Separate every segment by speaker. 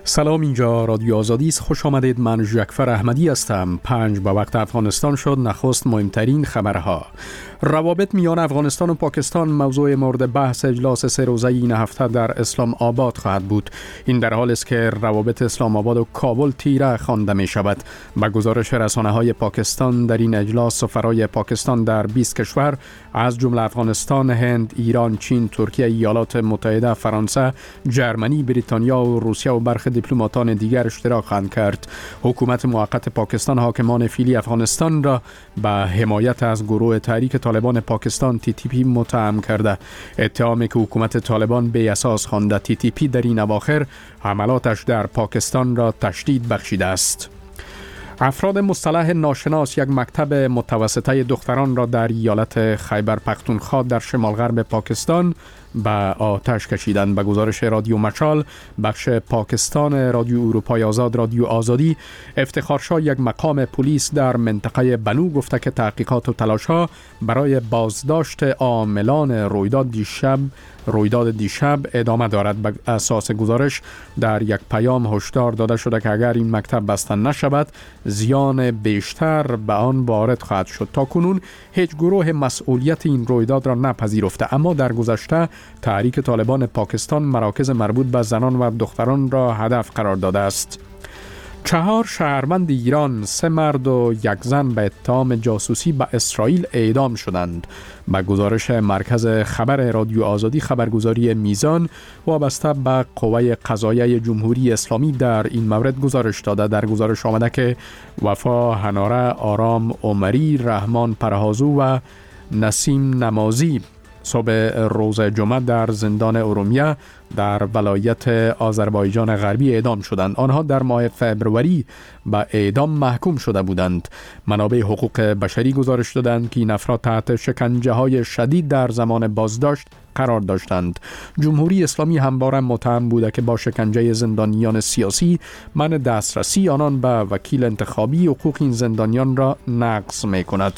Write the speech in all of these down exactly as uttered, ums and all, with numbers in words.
Speaker 1: سلام، اینجا رادیو آزادی است. خوش آمدید. من جعفر احمدی هستم. پنج به وقت افغانستان شد. نخست مهمترین خبرها. روابط میان افغانستان و پاکستان موضوع مورد بحث اجلاس سه روزه این هفته در اسلام آباد خواهد بود. این در حالی است که روابط اسلام آباد و کابل تیره خوانده می شود. با گزارش رسانه های پاکستان، در این اجلاس سفرای پاکستان در بیست کشور از جمله افغانستان، هند، ایران، چین، ترکیه، ایالات متحده، فرانسه، جرمنی، بریتانیا و روسیه و برخی دیپلماتان دیگر اشتراک خواهند کرد. حکومت موقت پاکستان حاکمان فعلی افغانستان را به حمایت از گروه تحریک طالبان پاکستان تی تی پی متهم کرده. اتهامی که حکومت طالبان بی اساس خوانده. تی تی پی در این اواخر حملاتش در پاکستان را تشدید بخشیده است. افراد مصطلح ناشناس یک مکتب متوسطه دختران را در ایالت خیبر پختونخوا در شمال غرب پاکستان به آتش کشیدند. به گزارش رادیو مشال، بخش پاکستان رادیو اروپای آزاد، رادیو آزادی، افتخارشاه یک مقام پلیس در منطقه بنو گفته که تحقیقات و تلاش‌ها برای بازداشت عاملان رویداد دیشب رویداد دیشب ادامه دارد. بر اساس گزارش در یک پیام هشدار داده شده که اگر این مکتب بسته نشود زیان بیشتر به آن وارد خواهد شد. تا کنون هیچ گروه مسئولیت این رویداد را نپذیرفته، اما در گذشته تحریک طالبان پاکستان مراکز مربوط به زنان و دختران را هدف قرار داده است. چهار شهروند ایران، سه مرد و یک زن به اتهام جاسوسی به اسرائیل اعدام شدند. به گزارش مرکز خبر رادیو آزادی، خبرگزاری میزان وابسته به قوه قضاییه جمهوری اسلامی در این مورد گزارش داده. در گزارش آمده که وفا هناره، آرام عمری، رحمان پرهازو و نسیم نمازی صبح روز جمعه در زندان ارومیه در ولایت آذربایجان غربی اعدام شدند. آنها در ماه فبروری به اعدام محکوم شده بودند. منابع حقوق بشری گزارش دادند که این افراد تحت شکنجه های شدید در زمان بازداشت قرار داشتند. جمهوری اسلامی همواره متهم بوده که با شکنجه زندانیان سیاسی، منع دسترسی آنان به وکیل انتخابی، حقوق این زندانیان را نقض می‌کند.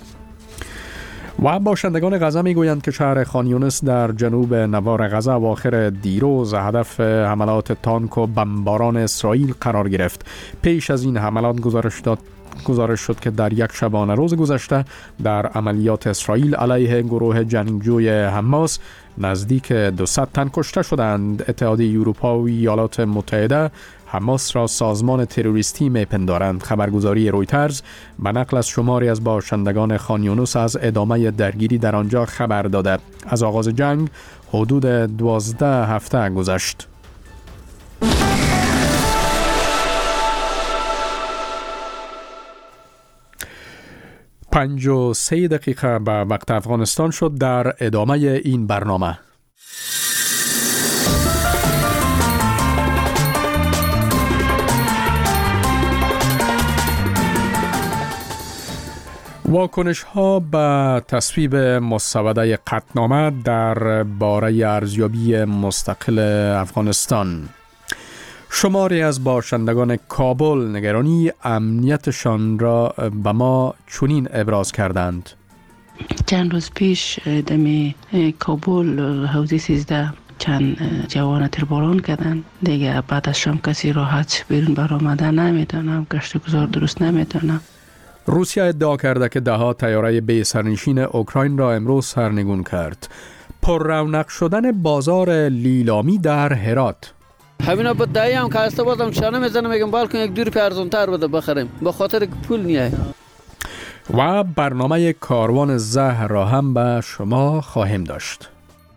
Speaker 1: و باشندگان غزه میگویند که شهر خان یونس در جنوب نوار غزه اواخر دیروز هدف حملات تانک و بمباران اسرائیل قرار گرفت. پیش از این حملات گزارش داد گزارش شد که در یک شبانه روز گذشته در عملیات اسرائیل علیه گروه جنگجوی حماس نزدیک دویست تن کشته شدند. اتحادیه اروپا و ایالات متحده حماس را سازمان تروریستی میپندارند. خبرگزاری رویترز به نقل از شماری از باشندگان خان یونس از ادامه درگیری در آنجا خبر داده. از آغاز جنگ حدود دوازده هفته گذشت. پنج و سه دقیقه به وقت افغانستان شد. در ادامه این برنامه واکنش ها به تصویب مسوده قطعنامه در باره ارزیابی مستقل افغانستان. شماری از باشندگان کابل نگرانی امنیتشان را به ما چنین ابراز کردند.
Speaker 2: چند روز پیش دمی کابل حوزه سیزده چند جوان تیرباران کردن دیگه. بعد از شام کسی راحت بیرون برآمدن نمیتونم، گشت گذار درست نمیتونم.
Speaker 1: روسیه ادعا کرده که ده ها طیاره بی سرنشین اوکراین را امروز سرنگون کرد. پر رونق شدن بازار لیلامی در هرات.
Speaker 3: همینا با دایی هم که هسته بازم شانه میزنه میگم بالکن یک دور ارزون تر بده بخریم به خاطر پول نیه.
Speaker 1: و برنامه کاروان زهر را هم به شما خواهیم داشت.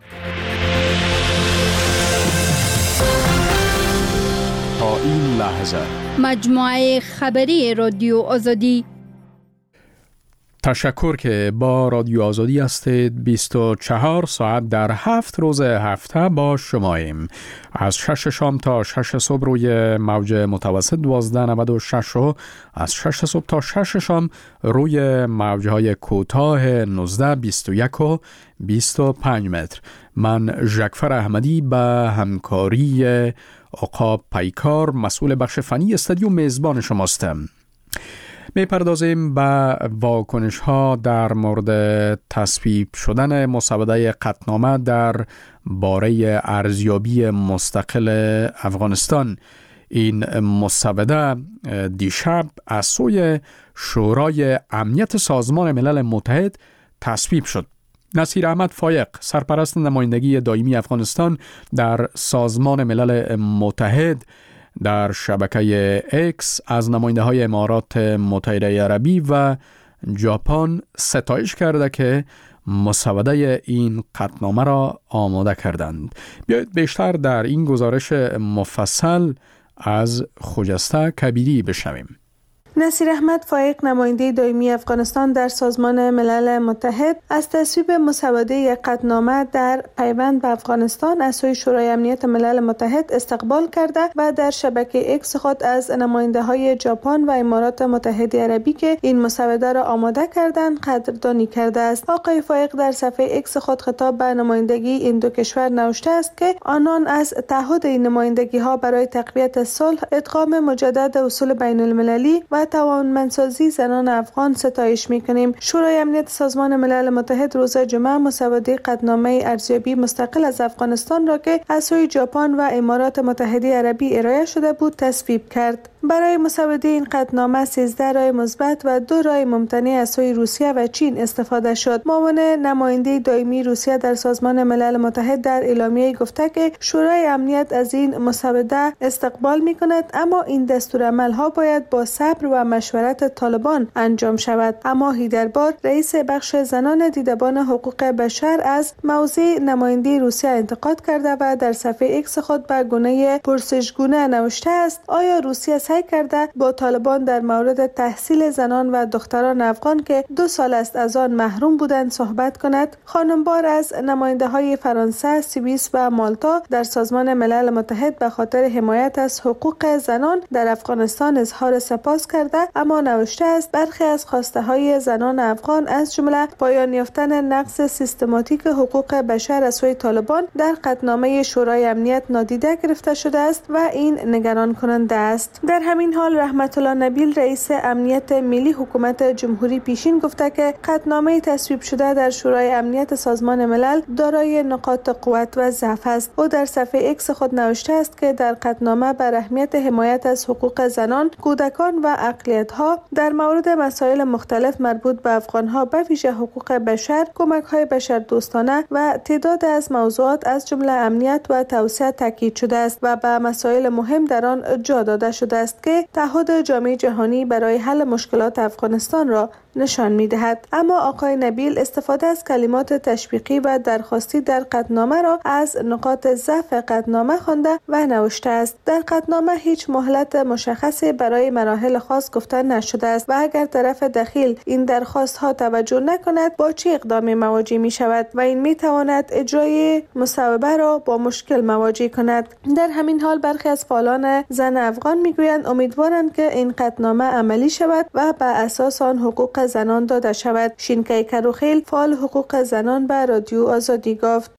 Speaker 1: تا این لحظه
Speaker 4: مجموعه خبری رادیو آزادی.
Speaker 1: تشکر که با رادیو آزادی هستید. بیست و چهار ساعت در هفت روز هفته با شماییم. از شش شام تا شش صبح روی موج متوسط دوازده نود و شش و از شش صبح تا شش شام روی موجهای کوتاه نوزده، بیست و یک و بیست و پنج متر. من جعفر احمدی به همکاری عقاب پیکار مسئول بخش فنی استودیو میزبان شماستم. می پردازیم به واکنش ها در مورد تصویب شدن مسوده قطعنامه در باره ارزیابی مستقل افغانستان. این مسوده دیشب از سوی شورای امنیت سازمان ملل متحد تصویب شد. نصیر احمد فایق، سرپرست نمایندگی دائمی افغانستان در سازمان ملل متحد، در شبکه اکس از نماینده های امارات متحده عربی و ژاپن ستایش کرده که مسوده این قطعنامه را آماده کردند. بیایید بیشتر در این گزارش مفصل از خجسته کبیری بشنویم.
Speaker 5: نصیر احمد فایق، نماینده دائمی افغانستان در سازمان ملل متحد، از تصویب مسوده قطعنامه در پیوند به افغانستان از سوی شورای امنیت ملل متحد استقبال کرده و در شبکه اکس خود از نماینده های ژاپن و امارات متحده عربی که این مسوده را آماده کردند قدردانی کرده است. آقای فایق در صفحه اکس خود خطاب به نمایندگی این دو کشور نوشته است که آنان از تعهد این نمایندگی ها برای تقویت صلح، ادغام مجدد اصول بین المللی و توانمندسازی زنان افغان ستایش می‌کنیم. شورای امنیت سازمان ملل متحد روز جمعه مسوده قطعنامه ارزیابی مستقل از افغانستان را که از سوی ژاپن و امارات متحده عربی ارائه شده بود تصویب کرد. برای مسوده این قطعنامه سیزده رای مثبت و دو رای ممتنع از سوی روسیه و چین استفاده شد. معاون نماینده دائمی روسیه در سازمان ملل متحد در اعلامیه گفته که شورای امنیت از این مسوده استقبال می‌کند، اما این دستورالعمل‌ها باید با صبر و مشورت طالبان انجام شود. اما هیدربار، رئیس بخش زنان دیدبان حقوق بشر، از موضع نماینده روسیه انتقاد کرده و در صفحه اکس خود به گونه پرسشگونه نوشته است: آیا روسیه سعی کرده با طالبان در مورد تحصیل زنان و دختران افغان که دو سال است از آن محروم بودند صحبت کند؟ خانم بار از نماینده های فرانسه، سوئیس و مالتا در سازمان ملل متحد به خاطر حمایت از حقوق زنان در افغانستان اظهار سپاس کرده، اما نوشته است برخی از خواسته های زنان افغان از جمله پایان یافتن نقض سیستماتیک حقوق بشر از سوی طالبان در قطعنامه شورای امنیت نادیده گرفته شده است و این نگران کننده است. در همین حال رحمت الله نبیل، رئیس امنیت ملی حکومت جمهوری پیشین، گفته که قطعنامه تصویب شده در شورای امنیت سازمان ملل دارای نقاط قوت و ضعف است. او در صفحه اکس خود نوشته است که در قطعنامه بر اهمیت حمایت از حقوق زنان، کودکان و اقلیت‌ها در مورد مسائل مختلف مربوط به افغان‌ها به ویژه حقوق بشر، کمک‌های بشردوستانه و تعداد از موضوعات از جمله امنیت و توسعه تاکید شده است و به مسائل مهم در آن جا داده شده است که تعهد جامعه جهانی برای حل مشکلات افغانستان را نشان می‌دهد. اما آقای نبیل استفاده از کلمات تشویقی و درخواستی در قطعنامه را از نقاط ضعف قطعنامه خوانده و نوشته است: در قطعنامه هیچ مهلت مشخصی برای مراحل خاص گفته نشده است و اگر طرف دخیل این درخواست ها توجه نکند با چه اقدامی مواجه می شود و این می تواند اجرای مصوبه را با مشکل مواجه کند. در همین حال برخی از فعالان زن افغان میگویند امیدوارند که این قطعنامه عملی شود و بر اساس آن حقوق زنان داده شود. شینکای کروخیل، فعال حقوق زنان، به رادیو آزادی گفت: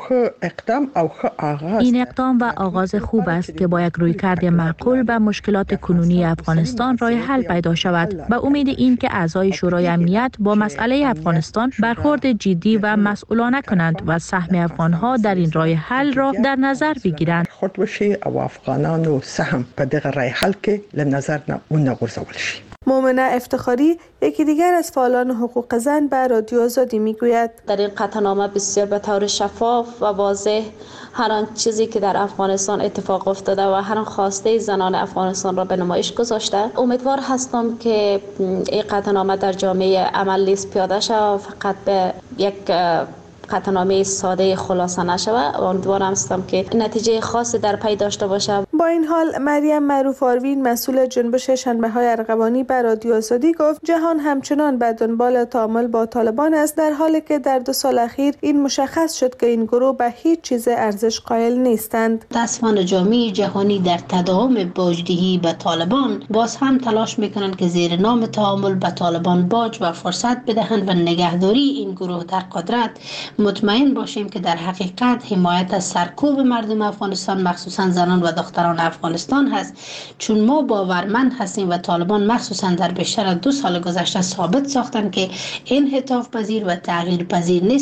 Speaker 6: این اقدام و آغاز خوب است که با یک رویکرد معقول به مشکلات کنونی افغانستان راه حل پیدا شود. به امید این که اعضای شورای امنیت با مسئله افغانستان برخورد جدی و مسئولانه کنند و سهم افغانها در این راه حل را در نظر بگیرند.
Speaker 7: خود بشي او افغانانو سهم په دغه راه حل کې لنظر نه ونغورځول شي.
Speaker 5: مومنه افتخاری، یکی دیگر از فعالان حقوق زن، به رادیو آزادی میگوید:
Speaker 8: در این قطعنامه بسیار به طور شفاف و واضح هر آن چیزی که در افغانستان اتفاق افتاده و هر آن خواسته زنان افغانستان را به نمایش گذاشته. امیدوار هستم که این قطعنامه در جامعه عمل نیز پیاده شود، فقط به یک قطعنامه ساده خلاصه نشود. امیدوارم هستم که نتیجه خاصی در پی داشته باشه.
Speaker 5: با این حال مریم معروف آروین، مسئول جنبش شنبه های ارغوانی، به رادیو آزادی گفت جهان همچنان به دنبال تعامل با طالبان است، در حالی که در دو سال اخیر این مشخص شد که این گروه به هیچ چیز ارزش قائل نیستند.
Speaker 9: متاسفانه جامعه جهانی در تداوم باجدهی به طالبان باز هم تلاش میکنند که زیر نام تعامل به طالبان باج و فرصت بدهند و نگهداری این گروه در قدرت. مطمئن باشیم که در حقیقت حمایت از سرکوب مردم افغانستان، مخصوصا زنان و دختران افغانستان هست، چون ما باورمند هستیم و طالبان مخصوصا در بیشتر از دو سال گذشته ثابت ساختند که انعطاف پذیر و تغییر پذیر نیستند.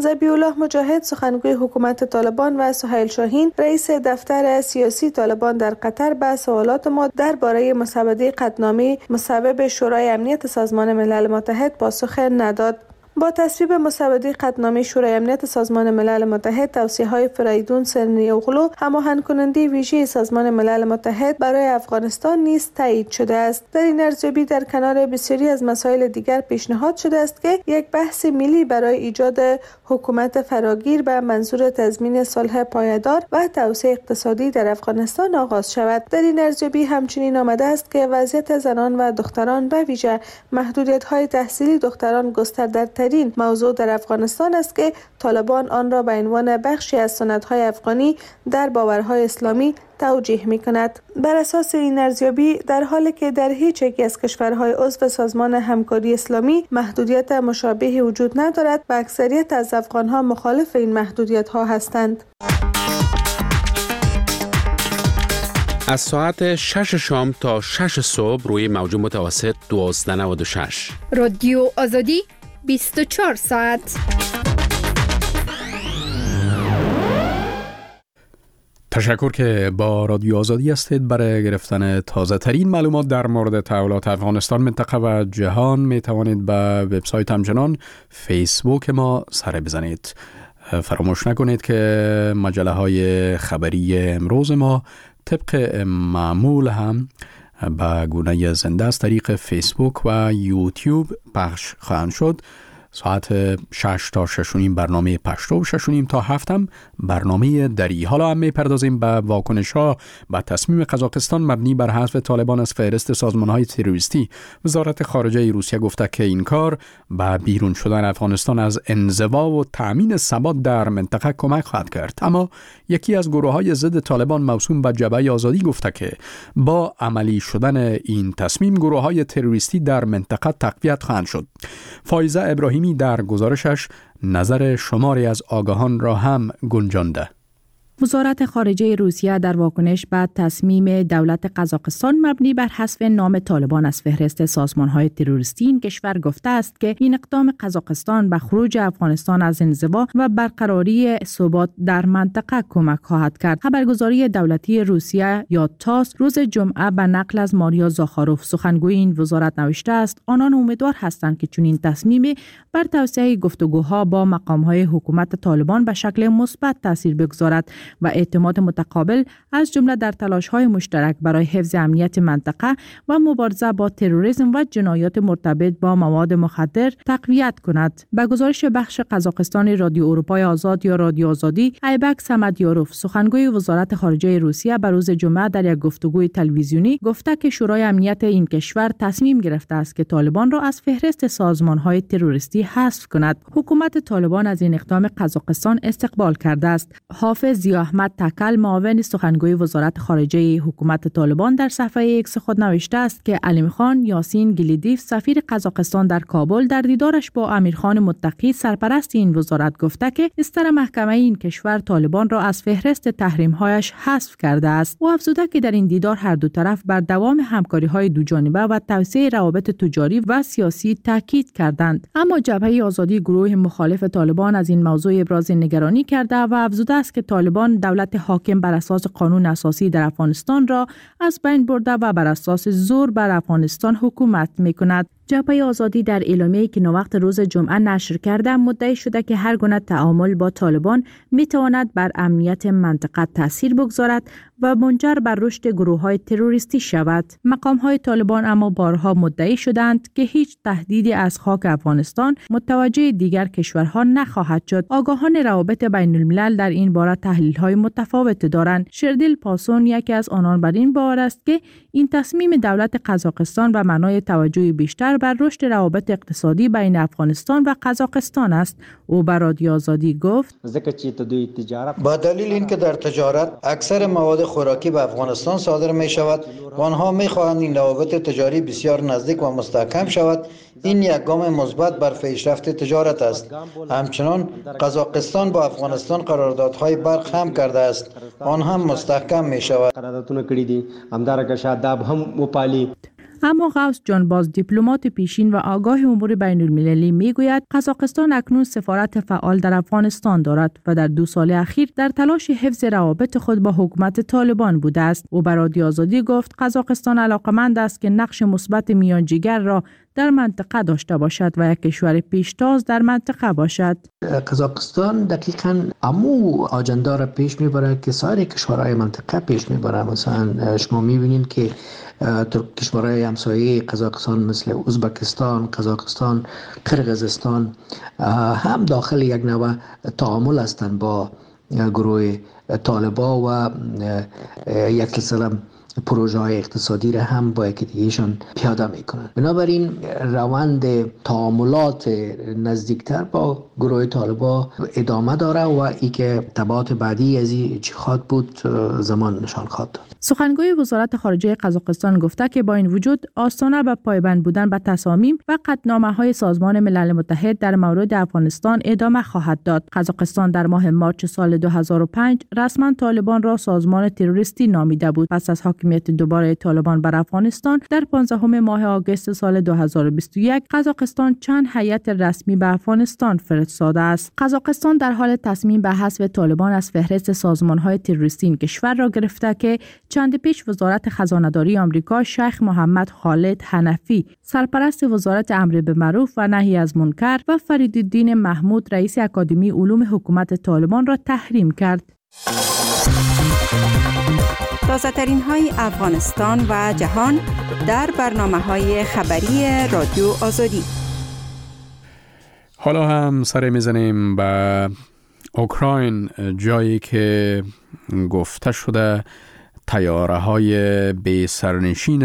Speaker 5: ذبیح الله مجاهد سخنگوی حکومت طالبان و سهیل شاهین رئیس دفتر سیاسی طالبان در قطر به سوالات ما درباره مسوده قطعنامه مصوب شورای امنیت سازمان ملل متحد پاسخ نداد. با تصویب مسوده قطعنامه شورای امنیت سازمان ملل متحد، توصیه‌های فریدون سرنیوغلو هماهنگ کننده ویژه سازمان ملل متحد برای افغانستان نیز تایید شده است. در این ارزیابی در کنار بسیاری از مسائل دیگر پیشنهاد شده است که یک بحث ملی برای ایجاد حکومت فراگیر به منظور تضمین صلح پایدار و توسعه اقتصادی در افغانستان آغاز شود. در این ارزیابی همچنین آمده است که وضعیت زنان و دختران به ویژه محدودیت‌های تحصیلی دختران گسترده این موضوع در افغانستان است که طالبان آن را به عنوان بخشی از سنت‌های افغانی در باورهای اسلامی توجیه می‌کند. بر اساس این ارزیابی، در حالی که در هیچ یکی از کشورهای عضو سازمان همکاری اسلامی محدودیت مشابهی وجود ندارد و اکثریت از افغان‌ها مخالف این محدودیت‌ها هستند.
Speaker 10: از ساعت شش شام تا شش صبح روی موج متوسط دوازده نود و شش
Speaker 4: رادیو آزادی بیست و چهار ساعت.
Speaker 1: تشکر که با رادیو آزادی هستید. برای گرفتن تازه ترین معلومات در مورد تحولات افغانستان، منطقه و جهان می توانید به وبسایت همچنان فیسبوک ما سر بزنید. فراموش نکنید که مجله های خبری امروز ما طبق معمول هم به گونه زنده از طریق فیسبوک و یوتیوب پخش خواهند شد. ساعت شش تا شش و نیم برنامه پشتو و شش و نیم تا هفت هم برنامه دری. حالا هم میپردازیم به واکنش ها به تصمیم قزاقستان مبنی بر حذف طالبان از فهرست سازمان های تروریستی. وزارت خارجه روسیه گفته که این کار به بیرون شدن افغانستان از انزوا و تأمین ثبات در منطقه کمک خواهد کرد. اما یکی از گروه های ضد طالبان موسوم به جبهه آزادی گفته که با عملی شدن این تصمیم گروه های تروریستی در منطقه تقویت خواهند شد. فایزه ابراهیمی در گزارشش نظر شماری از آگاهان را هم گنجانده.
Speaker 6: وزارت خارجه روسیه در واکنش به تصمیم دولت قزاقستان مبنی بر حذف نام طالبان از فهرست سازمان‌های تروریستی این کشور گفته است که این اقدام قزاقستان به خروج افغانستان از انزوا و برقراری ثبات در منطقه کمک خواهد کرد. خبرگزاری دولتی روسیه یا تاس روز جمعه به نقل از ماریا زاخاروف سخنگوی این وزارت نوشته است آنان امیدوار هستند که چنین تصمیمی بر توسعه گفتگوها با مقام‌های حکومت طالبان به شکل مثبت تاثیر بگذارد و اعتماد متقابل از جمله در تلاش‌های مشترک برای حفظ امنیت منطقه و مبارزه با تروریسم و جنایات مرتبط با مواد مخدر تقویت کند. به گزارش بخش قزاقستان رادیو اروپای آزاد یا رادیو آزادی، ایبک سمدیاروف سخنگوی وزارت خارجه روسیه به روز جمعه در یک گفتگوی تلویزیونی گفته که شورای امنیت این کشور تصمیم گرفته است که طالبان را از فهرست سازمان‌های تروریستی حذف کند. حکومت طالبان از این اقدام قزاقستان استقبال کرده است. حافظ احمد تکل معاون سخنگوی وزارت خارجه حکومت طالبان در صفحه ایکس خود نوشته است که علیم خان یاسین گلیدیف سفیر قزاقستان در کابل در دیدارش با امیرخان متقی سرپرست این وزارت گفته که استر محکمه این کشور طالبان را از فهرست تحریم‌هایش حذف کرده است. او افزوده که در این دیدار هر دو طرف بر دوام همکاری‌های دوجانبه و توسعه روابط تجاری و سیاسی تاکید کردند. اما جبهه آزادی گروه مخالف طالبان از این موضوع ابراز نگرانی کرده و افزوده است که طالبان دولت حاکم بر اساس قانون اساسی در افغانستان را از بین برده و بر اساس زور بر افغانستان حکومت می‌کند. جبهه آزادی در اعلامیه‌ای که نوقت روز جمعه نشر کرده مدعی شده که هر گونه تعامل با طالبان می‌تواند بر امنیت منطقه تاثیر بگذارد و منجر بر رشد گروه‌های تروریستی شود. مقام‌های طالبان اما بارها مدعی شدند که هیچ تهدیدی از خاک افغانستان متوجه دیگر کشورها نخواهد شد. آگاهان روابط بین الملل در این باره تحلیل‌های متفاوت دارند. شردیل پاسون یکی از آنان بر این باور است که این تصمیم دولت قزاقستان به معنای توجه بیشتر بر رشد روابط اقتصادی بین افغانستان و قزاقستان است. او بر رادیو آزادی گفت
Speaker 11: با دلیل اینکه در تجارت اکثر مواد خوراکی به افغانستان صادر می شود و آنها می خواهند این روابط تجاری بسیار نزدیک و مستحکم شود، این یک گام مثبت بر پیشرفت تجارت است. همچنان قزاقستان با افغانستان قراردادهای برق هم کرده است، آن هم مستحکم می شود.
Speaker 6: اما غوث جانباز دیپلمات پیشین و آگاه امور بین المللی میگوید قزاقستان اکنون سفارت فعال در افغانستان دارد و در دو سال اخیر در تلاش حفظ روابط خود با حکومت طالبان بوده است. او بر رادیو آزادی گفت قزاقستان علاقمند است که نقش مثبت میانجیگر را در منطقه داشته باشد و یک کشور پیشتاز در منطقه باشد.
Speaker 12: قزاقستان دقیقاً امو آجندا را پیش میبره که سایر کشورهای منطقه پیش میبره. مثلا شما میبینید که کشورهای همسایه قزاقستان مثل ازبکستان، قزاقستان، قرقیزستان هم داخل یک نوع تعامل هستند با گروه طالبان و یک سلسله پروژه های اقتصادی را هم با یکی دیگهشان پیاده میکنند. بنابراین روند تعاملات نزدیکتر با گروه طالبان ادامه داره و ای که تبعات بعدی از این چی خواد بود زمان نشان خواهد داد.
Speaker 6: سخنگوی وزارت خارجه قزاقستان گفته که با این وجود آستانه به پایبند بودن به تصامیم و قطعنامه‌های سازمان ملل متحد در مورد افغانستان ادامه خواهد داد. قزاقستان در ماه مارچ سال دو هزار و پنج رسما طالبان را سازمان تروریستی نامیده بود. پس از حاکمیت دوباره طالبان بر افغانستان در پانزدهم ماه آگوست سال دو هزار و بیست و یک قزاقستان چند هیئت رسمی به افغانستان فرستاده است. قزاقستان در حال تصمیم به حذف طالبان از فهرست سازمان‌های تروریستی این کشور را گرفته که چند پیش وزارت خزانه‌داری آمریکا شیخ محمد خالد حنفی سرپرست وزارت امر به معروف و نهی از منکر و فریدالدین محمود رئیس اکادمی علوم حکومت طالبان را تحریم کرد.
Speaker 13: تازه ترین های افغانستان و جهان در برنامه های خبری رادیو آزادی.
Speaker 1: حالا هم سر میزنیم به اوکراین، جایی که گفته شده طیاره های بی سرنشین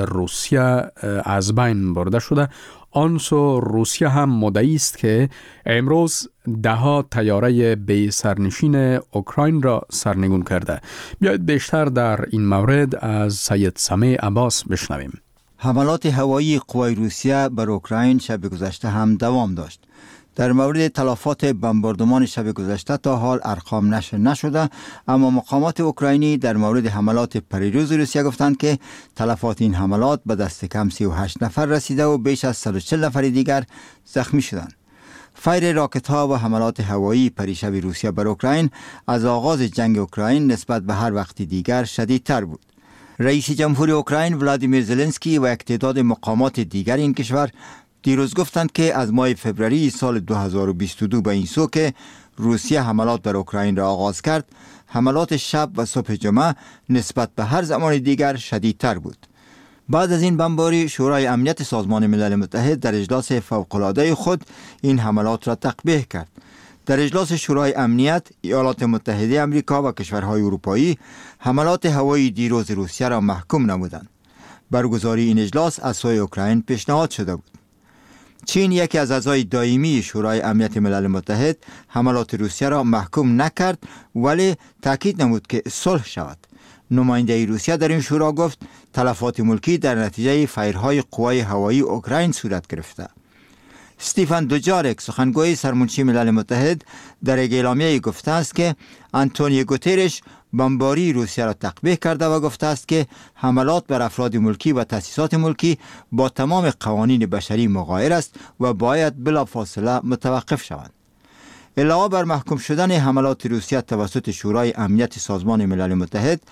Speaker 1: روسیه از بین برده شده. آنسو روسیه هم مدعی است که امروز ده ها طیاره بی سرنشین اوکراین را سرنگون کرده. بیایید بیشتر در این مورد از سید سمیع عباس بشنویم.
Speaker 14: حملات هوایی قوای روسیه بر اوکراین شب گذشته هم دوام داشت. در مورد تلفات بمباردمان شب گذشته تا حال ارقام نشر نشده، اما مقامات اوکراینی در مورد حملات پریروز روسیه گفتند که تلفات این حملات به دست کم سی و هشت نفر رسیده و بیش از صد و چهل نفر دیگر زخمی شدند. فیر راکت ها و حملات هوایی پریشب روسیه بر اوکراین از آغاز جنگ اوکراین نسبت به هر وقت دیگر شدیدتر بود. رئیس جمهوری اوکراین ولادیمیر زلنسکی و یک تعداد مقامات دیگر این کشور دیروز گفتند که از ماه فوریه سال دو هزار و بیست و دو به این سو که روسیه حملات بر اوکراین را آغاز کرد، حملات شب و صبح جمعه نسبت به هر زمان دیگر شدیدتر بود. بعد از این بمباری، شورای امنیت سازمان ملل متحد در اجلاس فوق‌العاده خود این حملات را تقبیح کرد. در اجلاس شورای امنیت، ایالات متحده آمریکا و کشورهای اروپایی حملات هوایی دیروز روسیه را محکوم نمودند. برگزاری این اجلاس از سوی اوکراین پیشنهاد شده بود. چین، یکی از اعضای دائمی شورای امنیت ملل متحد، حملات روسیه را محکوم نکرد ولی تاکید نمود که صلح شود. نماینده روسیه در این شورا گفت تلفات ملکی در نتیجه فایرهای قوای هوایی اوکراین صورت گرفته. استیفن دوجارک، سخنگوی سرمنشی ملل متحد، در یک اعلامیه گفته است که آنتونیو گوترش بمباری روسیه را تقبیح کرده و گفته است که حملات بر افراد ملکی و تأسیسات ملکی با تمام قوانین بشری مغایر است و باید بلافاصله متوقف شوند. علاوه بر محکوم شدن حملات روسیه توسط شورای امنیت سازمان ملل متحد،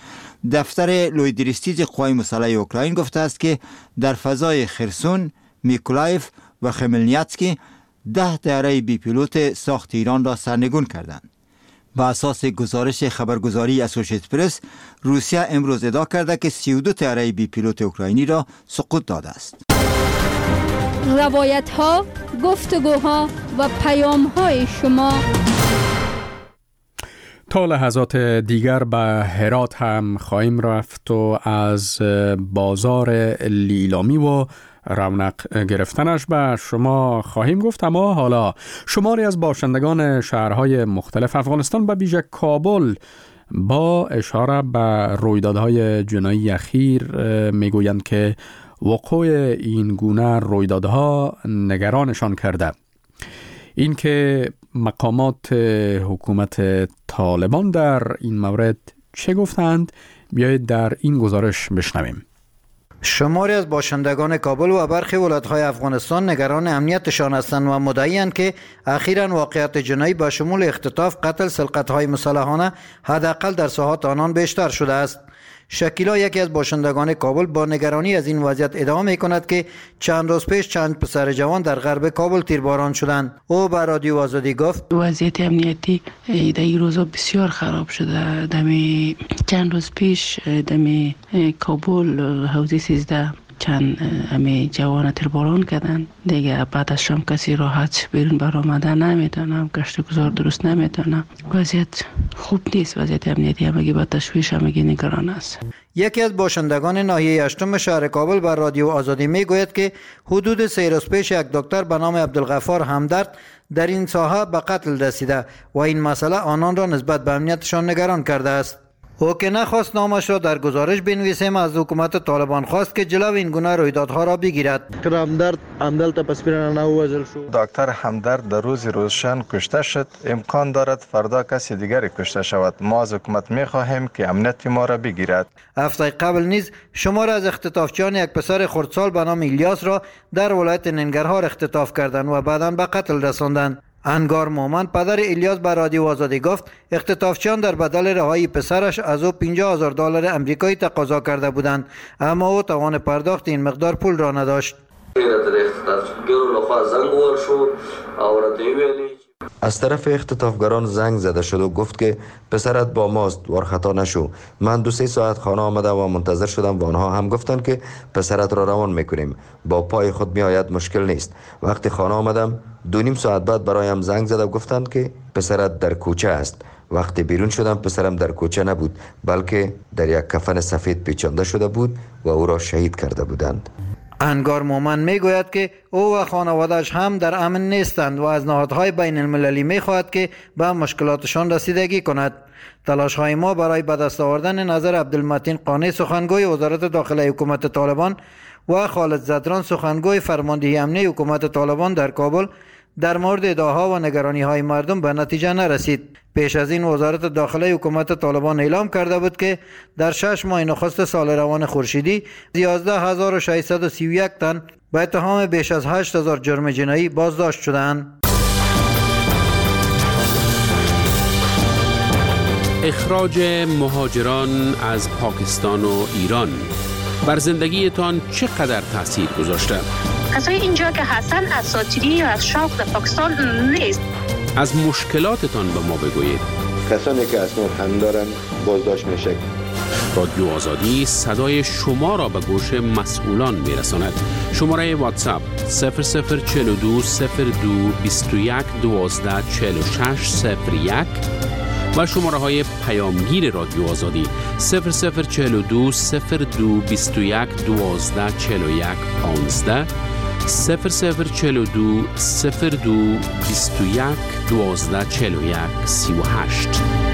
Speaker 14: دفتر لویدریستیج قوای مسلح اوکراین گفته است که در فضای خرسون، میکولایف و خملنیاتسکی ده طیاره بی پیلوت ساخت ایران را سرنگون کردند. با اساس گزارش خبرگزاری اسوشییتد پرس، روسیه امروز ادعا کرده که سی و دو طیاره بی پیلوت اوکراینی را سقوط داده است.
Speaker 4: روایت ها، گفتگوها و پیام های شما.
Speaker 1: تا لحظات دیگر به هرات هم خواهیم رفت و از بازار لیلامی و رونق گرفتنش به شما خواهیم گفت. اما حالا شماری از باشندگان شهرهای مختلف افغانستان به ویژه کابل با اشاره به رویدادهای جنایی اخیر میگویند که وقوع این گونه رویدادها نگرانشان کرده. این که مقامات حکومت طالبان در این مورد چه گفتند، بیایید در این گزارش بشنویم.
Speaker 11: شماری از باشندگان کابل و برخی ولایت‌های افغانستان نگران امنیتشان هستند و مدعی‌اند که اخیراً واقعیت جنایی با شمول اختطاف، قتل، سرقت‌های مسلحانه حداقل در ساحات آنان بیشتر شده است. شکیلا یکی از باشندگان کابل با نگرانی از این وضعیت ادعا می‌کند که چند روز پیش چند پسر جوان در غرب کابل تیرباران شدند. او به رادیو آزادی گفت
Speaker 2: وضعیت امنیتی در این روزا بسیار خراب شده. دمی چند روز پیش دمی کابل حوزه سیزده چند امی جوان تیرباران کردن دیگه. بعد از شام کسی راحت بیرون برآمدن نمیتونم، گشت گذار درست نمیتونم. وضعیت خوب نیست، وضعیت امنیتی همگی با تشویش، همگی نگران است.
Speaker 11: یکی از باشندگان ناحیه هشتم شهر کابل بر رادیو آزادی میگوید که حدود سه روز پیش یک دکتر به نام عبدالغفار همدرد در این ساحه به قتل رسیده و این مسئله آنان را نسبت به امنیتشان نگران کرده است. او که نخواست نامش را در گزارش بنویسیم، از حکومت طالبان خواست که جلو این گونه رویدادها را بگیرد.
Speaker 15: همدرد عمدل تا پس پیران نوازل شد.
Speaker 16: دکتر همدرد در روز روشن کشته شد. امکان دارد فردا کسی دیگری کشته شود. ما از حکومت می خواهیم که امنیت ما را بگیرد.
Speaker 11: هفته قبل نیز شمار از اختطافچیان یک پسر خردسال به نام الیاس را در ولایت ننگرهار اختطاف کردند و بعداً به قتل رساندند. انگار مومن پدر الیاس به رادیو آزادی گفت اختطافچیان در بدل رهایی پسرش از او پنجاه هزار دلار امریکایی تقاضا کرده بودند، اما او توان پرداخت این مقدار پول را نداشت.
Speaker 17: از طرف اختطافگران زنگ زده شد و گفت که پسرت با ماست، وارخطا نشو. من دو سه ساعت خانه آمده و منتظر شدم و آنها هم گفتند که پسرت را روان میکنیم، با پای خود می آید، مشکل نیست. وقتی خانه آمدم دو نیم ساعت بعد برایم زنگ زده و گفتند که پسرت در کوچه است. وقتی بیرون شدم پسرم در کوچه نبود، بلکه در یک کفن سفید پیچانده شده بود و او را شهید کرده بودند.
Speaker 11: انگار مومن میگوید که او و خانواده‌اش هم در امن نیستند و از نهادهای بین المللی میخواهد که به مشکلاتشان رسیدگی کند. تلاش های ما برای به دست آوردن نظر عبدالمتین قانی سخنگوی وزارت داخله حکومت طالبان و خالد زدران سخنگوی فرماندهی امنی حکومت طالبان در کابل در مورد ادعاها و نگرانی های مردم به نتیجه نرسید. پیش از این وزارت داخله حکومت طالبان اعلام کرده بود که در شش ماه نخست سال روان خورشیدی یازده هزار و ششصد و سی و یک تن به اتهام بیش از هشت هزار جرم جنایی بازداشت شدند.
Speaker 10: اخراج مهاجران از پاکستان و ایران بر زندگیتان چقدر تاثیر گذاشته؟
Speaker 6: کسای اینجا که هستن اساطیری یا از شوق در پاکستان نیست.
Speaker 10: از مشکلاتتان به ما بگویید.
Speaker 17: کسانی که اسناد هم دارن بازداشت میشه.
Speaker 10: رادیو آزادی صدای شما را به گوش مسئولان میرساند. شماره واتساپ صفر صفر چهل و دو صفر دو بیست و یک دوازده چهل و شش صفر یک و شماره های پیامگیر رادیو آزادی صفر صفر چهل و دو صفر دو بیست و یک دوازده چهل و یک پانزده صفر صفر چهل و دو صفر دو بیست و یک دوازده چهل و یک سی و هشت.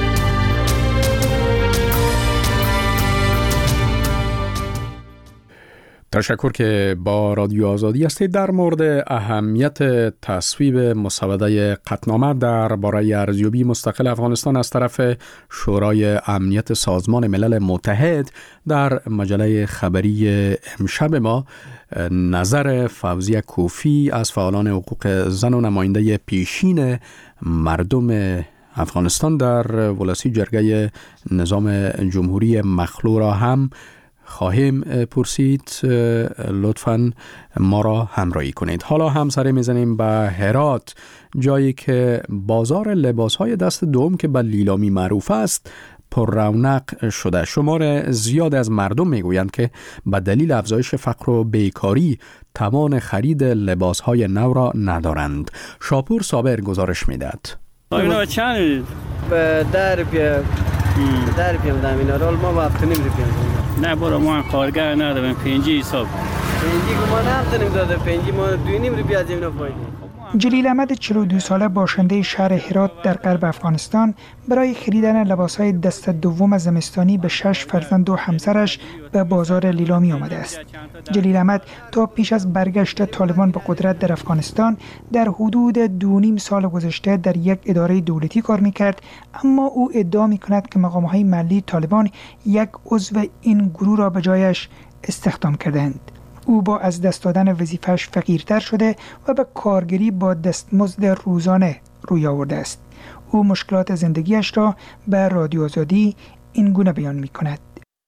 Speaker 1: تشکر که با رادیو آزادی هستید. در مورد اهمیت تصویب مسوده قطعنامه درباره ارزیابی مستقل افغانستان از طرف شورای امنیت سازمان ملل متحد در مجله خبری امشب ما نظر فوزیه کوفی از فعالان حقوق زن و نماینده پیشین مردم افغانستان در ولسی جرگه نظام جمهوری مخلوع را هم خواهیم پرسید. لطفاً ما را همراهی کنید. حالا هم سر میزنیم به هرات، جایی که بازار لباسهای دست دوم که به لیلامی معروف است پر رونق شده. شمار زیاد از مردم میگویند که به دلیل افزایش فقر و بیکاری توان خرید لباسهای نو را ندارند. شاپور صابر گزارش میدهد.
Speaker 3: اینا چند به در بیا در بیام دمینا رول ما وقت نمی‌ریم.
Speaker 18: نه برو ما کارگر نداریم، پنجی حساب
Speaker 3: پنجی ما نمی‌تونیم داده، پنجی ما دو نیم رو بیازیم نفایده.
Speaker 19: جلیل احمد چهل و دو ساله باشنده شهر هرات در غرب افغانستان برای خریدن لباسهای دست دوم زمستانی به شش فرزند و همسرش به بازار لیلامی آمده است. جلیل احمد تا پیش از برگشت طالبان به قدرت در افغانستان در حدود دو نیم سال گذشته در یک اداره دولتی کار میکرد، اما او ادعا میکند که مقامهای محلی طالبان یک عضو این گروه را به جایش استخدام کردند. او با از دست دادن وظیفه‌اش فقیرتر شده و به کارگری با دستمزد روزانه روی آورده است. او مشکلات زندگیش را به رادیو آزادی این گونه بیان می کند.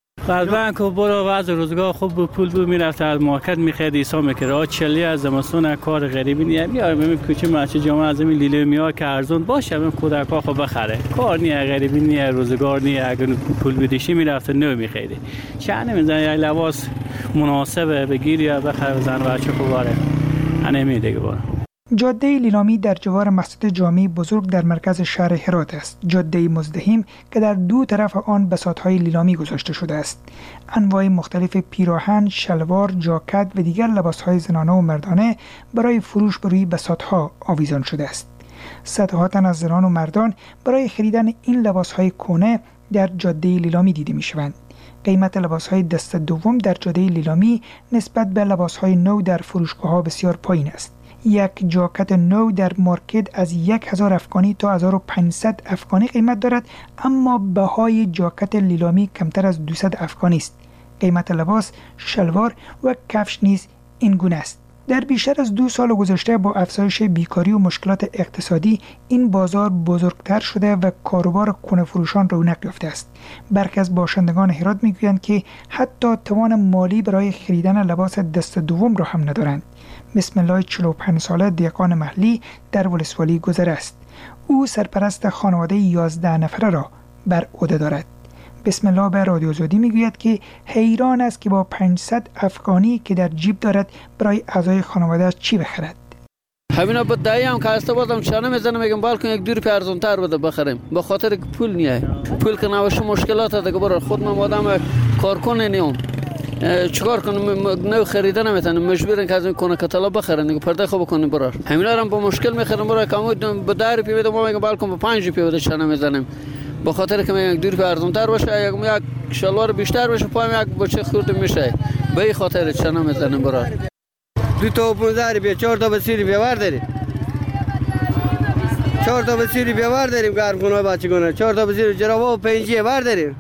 Speaker 18: قلبا که برو وضع روزگار خوب بود، پول بود میرفت از مارکت میخرید ایسا میکرد. آج چلی از زمستون کار غریبی نیه بیارم همین کوچه مچه جامعه از همین لیلی میار که ارزون باشه همین کودکا خب بخره. کار نیه غریبی نیه روزگار نیه اگر پول بدیشی میرفت نو میخریدی. چند میزن یه لباس مناسبه بگیری یا بخره زن بچه خوباره. انمی دیگه برو.
Speaker 19: جاده لیلامی در جوار مسجد جامع بزرگ در مرکز شهر هرات است. جاده مزدحم که در دو طرف آن بساط‌های لیلامی گذاشته شده است. انواع مختلف پیراهن، شلوار، جاکت و دیگر لباس‌های زنانه و مردانه برای فروش بر روی بساط‌ها آویزان شده است. صدها تن از زنان و مردان برای خریدن این لباس‌های کهنه در جاده لیلامی دیده می‌شوند. قیمت لباس‌های دست دوم در جاده لیلامی نسبت به لباس‌های نو در فروشگاه‌ها بسیار پایین است. یک جاکت نو در مارکت از یک هزار افغانی تا هزار و پانصد افغانی قیمت دارد، اما بهای جاکت لیلامی کمتر از دویست افغانی است. قیمت لباس، شلوار و کفش نیز این گونه است. در بیشتر از دو سال گذشته با افزایش بیکاری و مشکلات اقتصادی این بازار بزرگتر شده و کاروبار کهنه فروشان رونق یافته است. برخی از باشندگان هرات میگویند که حتی توان مالی برای خریدن لباس دست دوم را هم ندارند. بسم الله چهل و پنج ساله دیقان محلی در ولسوالی گذر است. او سرپرست خانواده یازده نفره را بر عهده دارد. بسم الله به رادیو آزادی میگوید که حیران است که با پانصد افغانی که در جیب دارد برای اعضای خانواده‌اش چی بخرد.
Speaker 3: همینا با دایی هم که هسته بازم چانه میزنه میگم بالکن یک دو روپیه ارزون تر بده بخریم به خاطر پول نیه. پول که نوش مشکلات دیگه برای خود من آدم کارکن نیام. چیکار کنم نو خریده نمیتونم مجبورن که از این کنه کتالا بخرن پرده خوب کنن برار همینا رو با مشکل میخرن برای کامو به ده روپیه بده ما میگم بالکن به پنج روپیه بده چانه میزنیم به خاطر که میگم یک دو روپیه ارزون تر باشه یک یک شلوار بیشتر باشه پایم یک بچه خورد میشه به این خاطر چانه میزنیم برار دو تا پانزده روپیه چهار تا به سی روپیه ور داریم چهار تا به سی روپیه ور داریم گرم کنه بچگونه چهار تا به سی جرابا و پنجی ور داریم.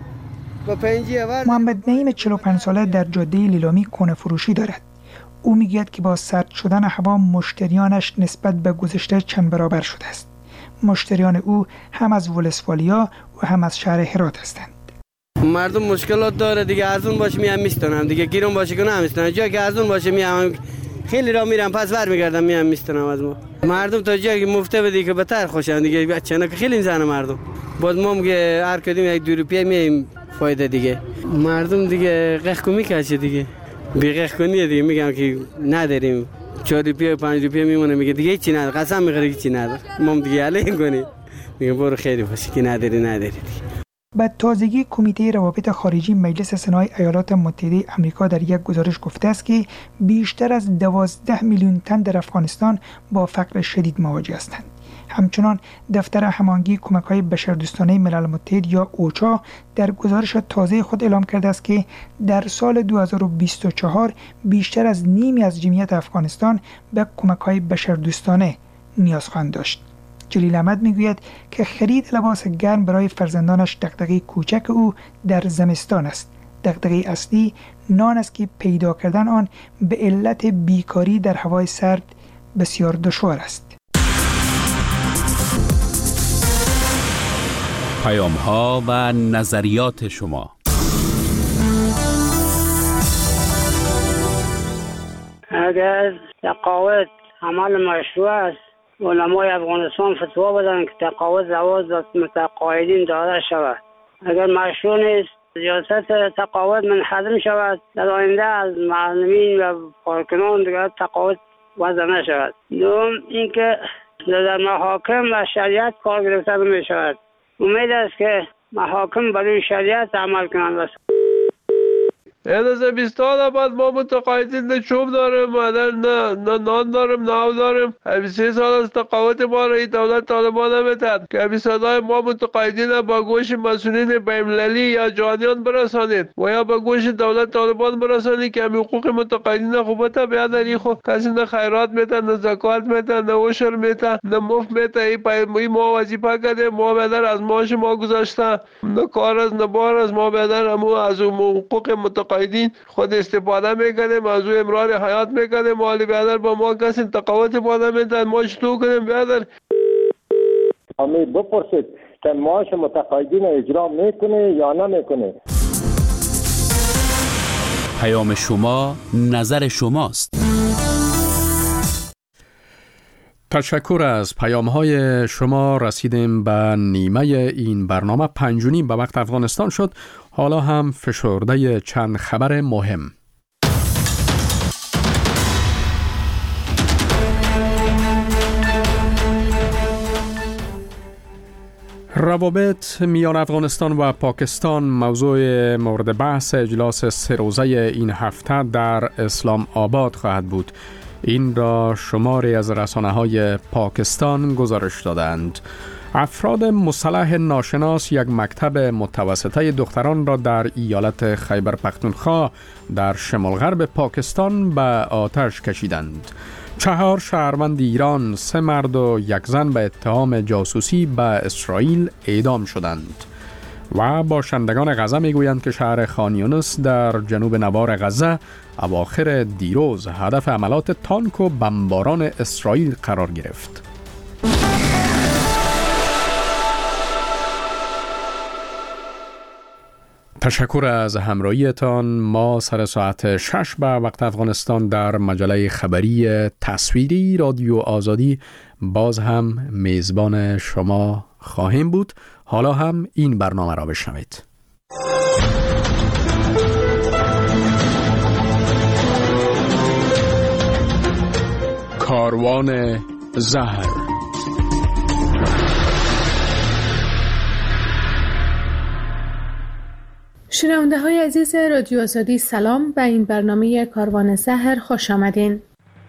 Speaker 19: محمد نعیم چهل و پنج ساله در جاده لیلامی کهنه فروشی دارد. او میگوید که با سرد شدن هوا مشتریانش نسبت به گذشته چند برابر شده است. مشتریان او هم از ولسوالیا و هم از شهر هرات هستند.
Speaker 3: مردم مشکلات داره دیگه ارزون باشه میام میستونم دیگه گیرون باشه که نمیستونم جایی که ارزون باشه میام خیلی را میرم پس بر میگردم میام میستونم از ما مردم تا جایی که مفته بدی که بهتر خوشن دیگه بچه‌ها که خیلی میزنه مردم باز ما میگه هر کدوم یک دو روپیه میایم فایده دیگه مردم دیگه قهق میکشه دیگه بی قهق کنیه دیگه میگم که نداریم چهار روپیه پنج روپیه میمونه میگه دیگه هیچی نداره قسم میخوره هیچی نداره ما دیگه علیه کنی میگم برو خیلی باشه که نداری نداری دیگه.
Speaker 19: به تازگی کمیته روابط خارجی مجلس سنای ایالات متحده آمریکا در یک گزارش گفته است که بیشتر از دوازده میلیون تن در افغانستان با فقر شدید مواجه هستند. همچنان دفتر هماهنگی کمک‌های بشردوستانه ملل متحد یا اوچا در گزارش تازه خود اعلام کرده است که در سال دو هزار و بیست و چهار بیشتر از نیمی از جمعیت افغانستان به کمک‌های بشردوستانه نیاز خواهند داشت. جلیل احمد میگوید که خرید لباس گرم برای فرزندانش دغدغه کوچک او در زمستان است. دغدغه اصلی نان است که پیدا کردن آن به علت بیکاری در هوای سرد بسیار دشوار است.
Speaker 10: پیام ها و نظریات شما.
Speaker 20: اگر تقاعد عمل مشروع است علمای افغانستان فتوا بدن که تقاعد زواج متقاعدین داده شود. اگر مشروع نیست سیاست تقاعد منحدم شود در آینده از معلمین و کارکنان دیگر تقاعد وضع نشود. دوم اینکه در محاکم و شریعت کار گرفته می شود. امید است که محاکم برای شریعت عمل کنند.
Speaker 15: این از بیست سال بعد ما متقاعدین نه چوب داریم نه نه نان داریم نه آب داریم. بیست و سه سال از تقاعد ما را دولت طالبان نمیدهد که به صدای ما متقاعدین با گوش مسئولین بین‌المللی یا جهانیان برسانید و یا با گوش دولت طالبان برسانید که حقوق متقاعدین خوبت بیاد این خو کسی نه خیرات میده نه زکات میده نه عشر میده نه مفت میده. این ما وظیفه کرده ما بدر از معاش ما گذاشته نه کار از نه بار از ما بدر امو از حقوق متقاعدین متقاعدین خود استفاده میکنه، موضوع امرار حیات میکنه، مالی بیادر با ما کسی تقاوت بالا میدن، ما چطور کنیم بیادر؟
Speaker 21: امی بپرسید که معاش متقاعدین اجرا میکنه یا نمیکنه.
Speaker 10: پیام شما نظر شماست.
Speaker 1: تشکر از پیام های شما. رسیدیم به نیمه این برنامه. پنج و نیم به وقت افغانستان شد. حالا هم فشرده چند خبر مهم. روابط میان افغانستان و پاکستان موضوع مورد بحث اجلاس سه روزه این هفته در اسلام آباد خواهد بود. این را شماری از رسانه‌های پاکستان گزارش دادند. افراد مسلح ناشناس یک مکتب متوسطه دختران را در ایالت خیبر پختونخوا در شمال غرب پاکستان به آتش کشیدند. چهار شهروند ایران، سه مرد و یک زن به اتهام جاسوسی به اسرائیل اعدام شدند. و باشندگان غزه میگویند که شهر خان یونس در جنوب نوار غزه اواخر دیروز هدف عملات تانک و بمباران اسرائیل قرار گرفت. تشکر از همراهیتان. ما سر ساعت شش به وقت افغانستان در مجله خبری تصویری رادیو آزادی باز هم میزبان شما خواهیم بود. حالا هم این برنامه را بشنوید. کاروان زهر.
Speaker 5: شنونده های عزیز رادیو آزادی، سلام. به این برنامه کاروان زهر خوش آمدین.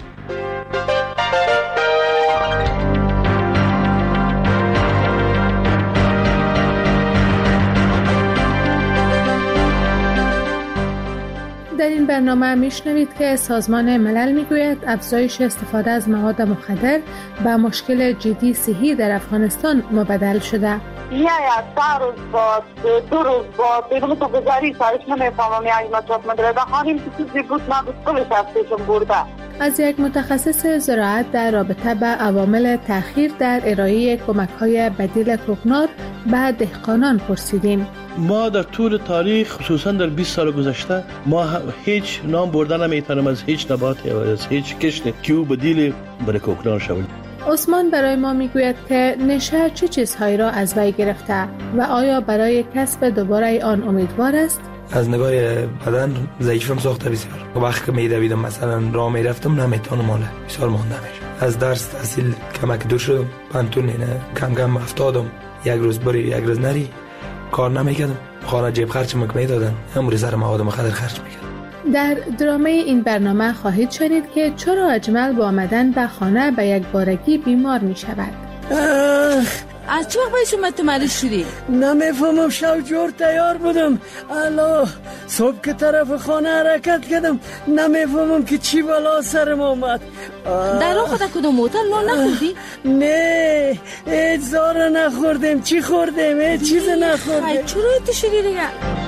Speaker 5: در این برنامه میشنوید که سازمان ملل میگوید افزایش استفاده از مواد مخدر به مشکل جدی صحی در افغانستان مبدل شده.
Speaker 22: یا یا سه روز با دو روز با بدون تو گذاری سایش نمیفهمم یا این مطلب مدره بخانیم که چیزی بود نبود کلش افزایشم برده.
Speaker 5: از یک متخصص زراعت در رابطه با عوامل تأخیر در ارائه کمک‌های بدیل کوکنار به دهقانان پرسیدیم.
Speaker 23: ما در طول تاریخ خصوصا در بیست سال گذشته ما هیچ نام برده نمیتونیم از هیچ نباتی و از هیچ کشتی که او بدیل برای کوکنار شود.
Speaker 5: عثمان برای ما میگوید که نشه چه چیزهایی را از وی گرفته و آیا برای کسب دوباره آن امیدوار است؟
Speaker 24: از نگاه بدن ضعیفم ساخته بسیار. وقتی که میدویدم مثلا راه میرفتم نمیتونم حالا بسیار مانده میشه. از درس تحصیل کمک دو شدم، پنتون نه کم کم افتادم. یک روز بری یک روز نری کار نمیکردم. خانه جیب خرج مک میدادن، امروز سر مواد مخدر خرج میکردم.
Speaker 5: در درامه این برنامه خواهید شنید که چرا اجمل با آمدن به خانه به یک بارگی بیمار می شود.
Speaker 25: از چه وقت باید شما تو مریض شدی؟
Speaker 26: نمیفهمم. شب جور تیار بودم، الا صبح که طرف خانه حرکت کردم نمیفهمم که چی بلا سرم آمد.
Speaker 25: در راه خود کدوم موتر لان نخوردی؟
Speaker 26: نه هیچ زاره نخوردیم. چی خوردیم؟ هیچ چیز نخوردیم.
Speaker 25: ای چرا تو شدی دیگه؟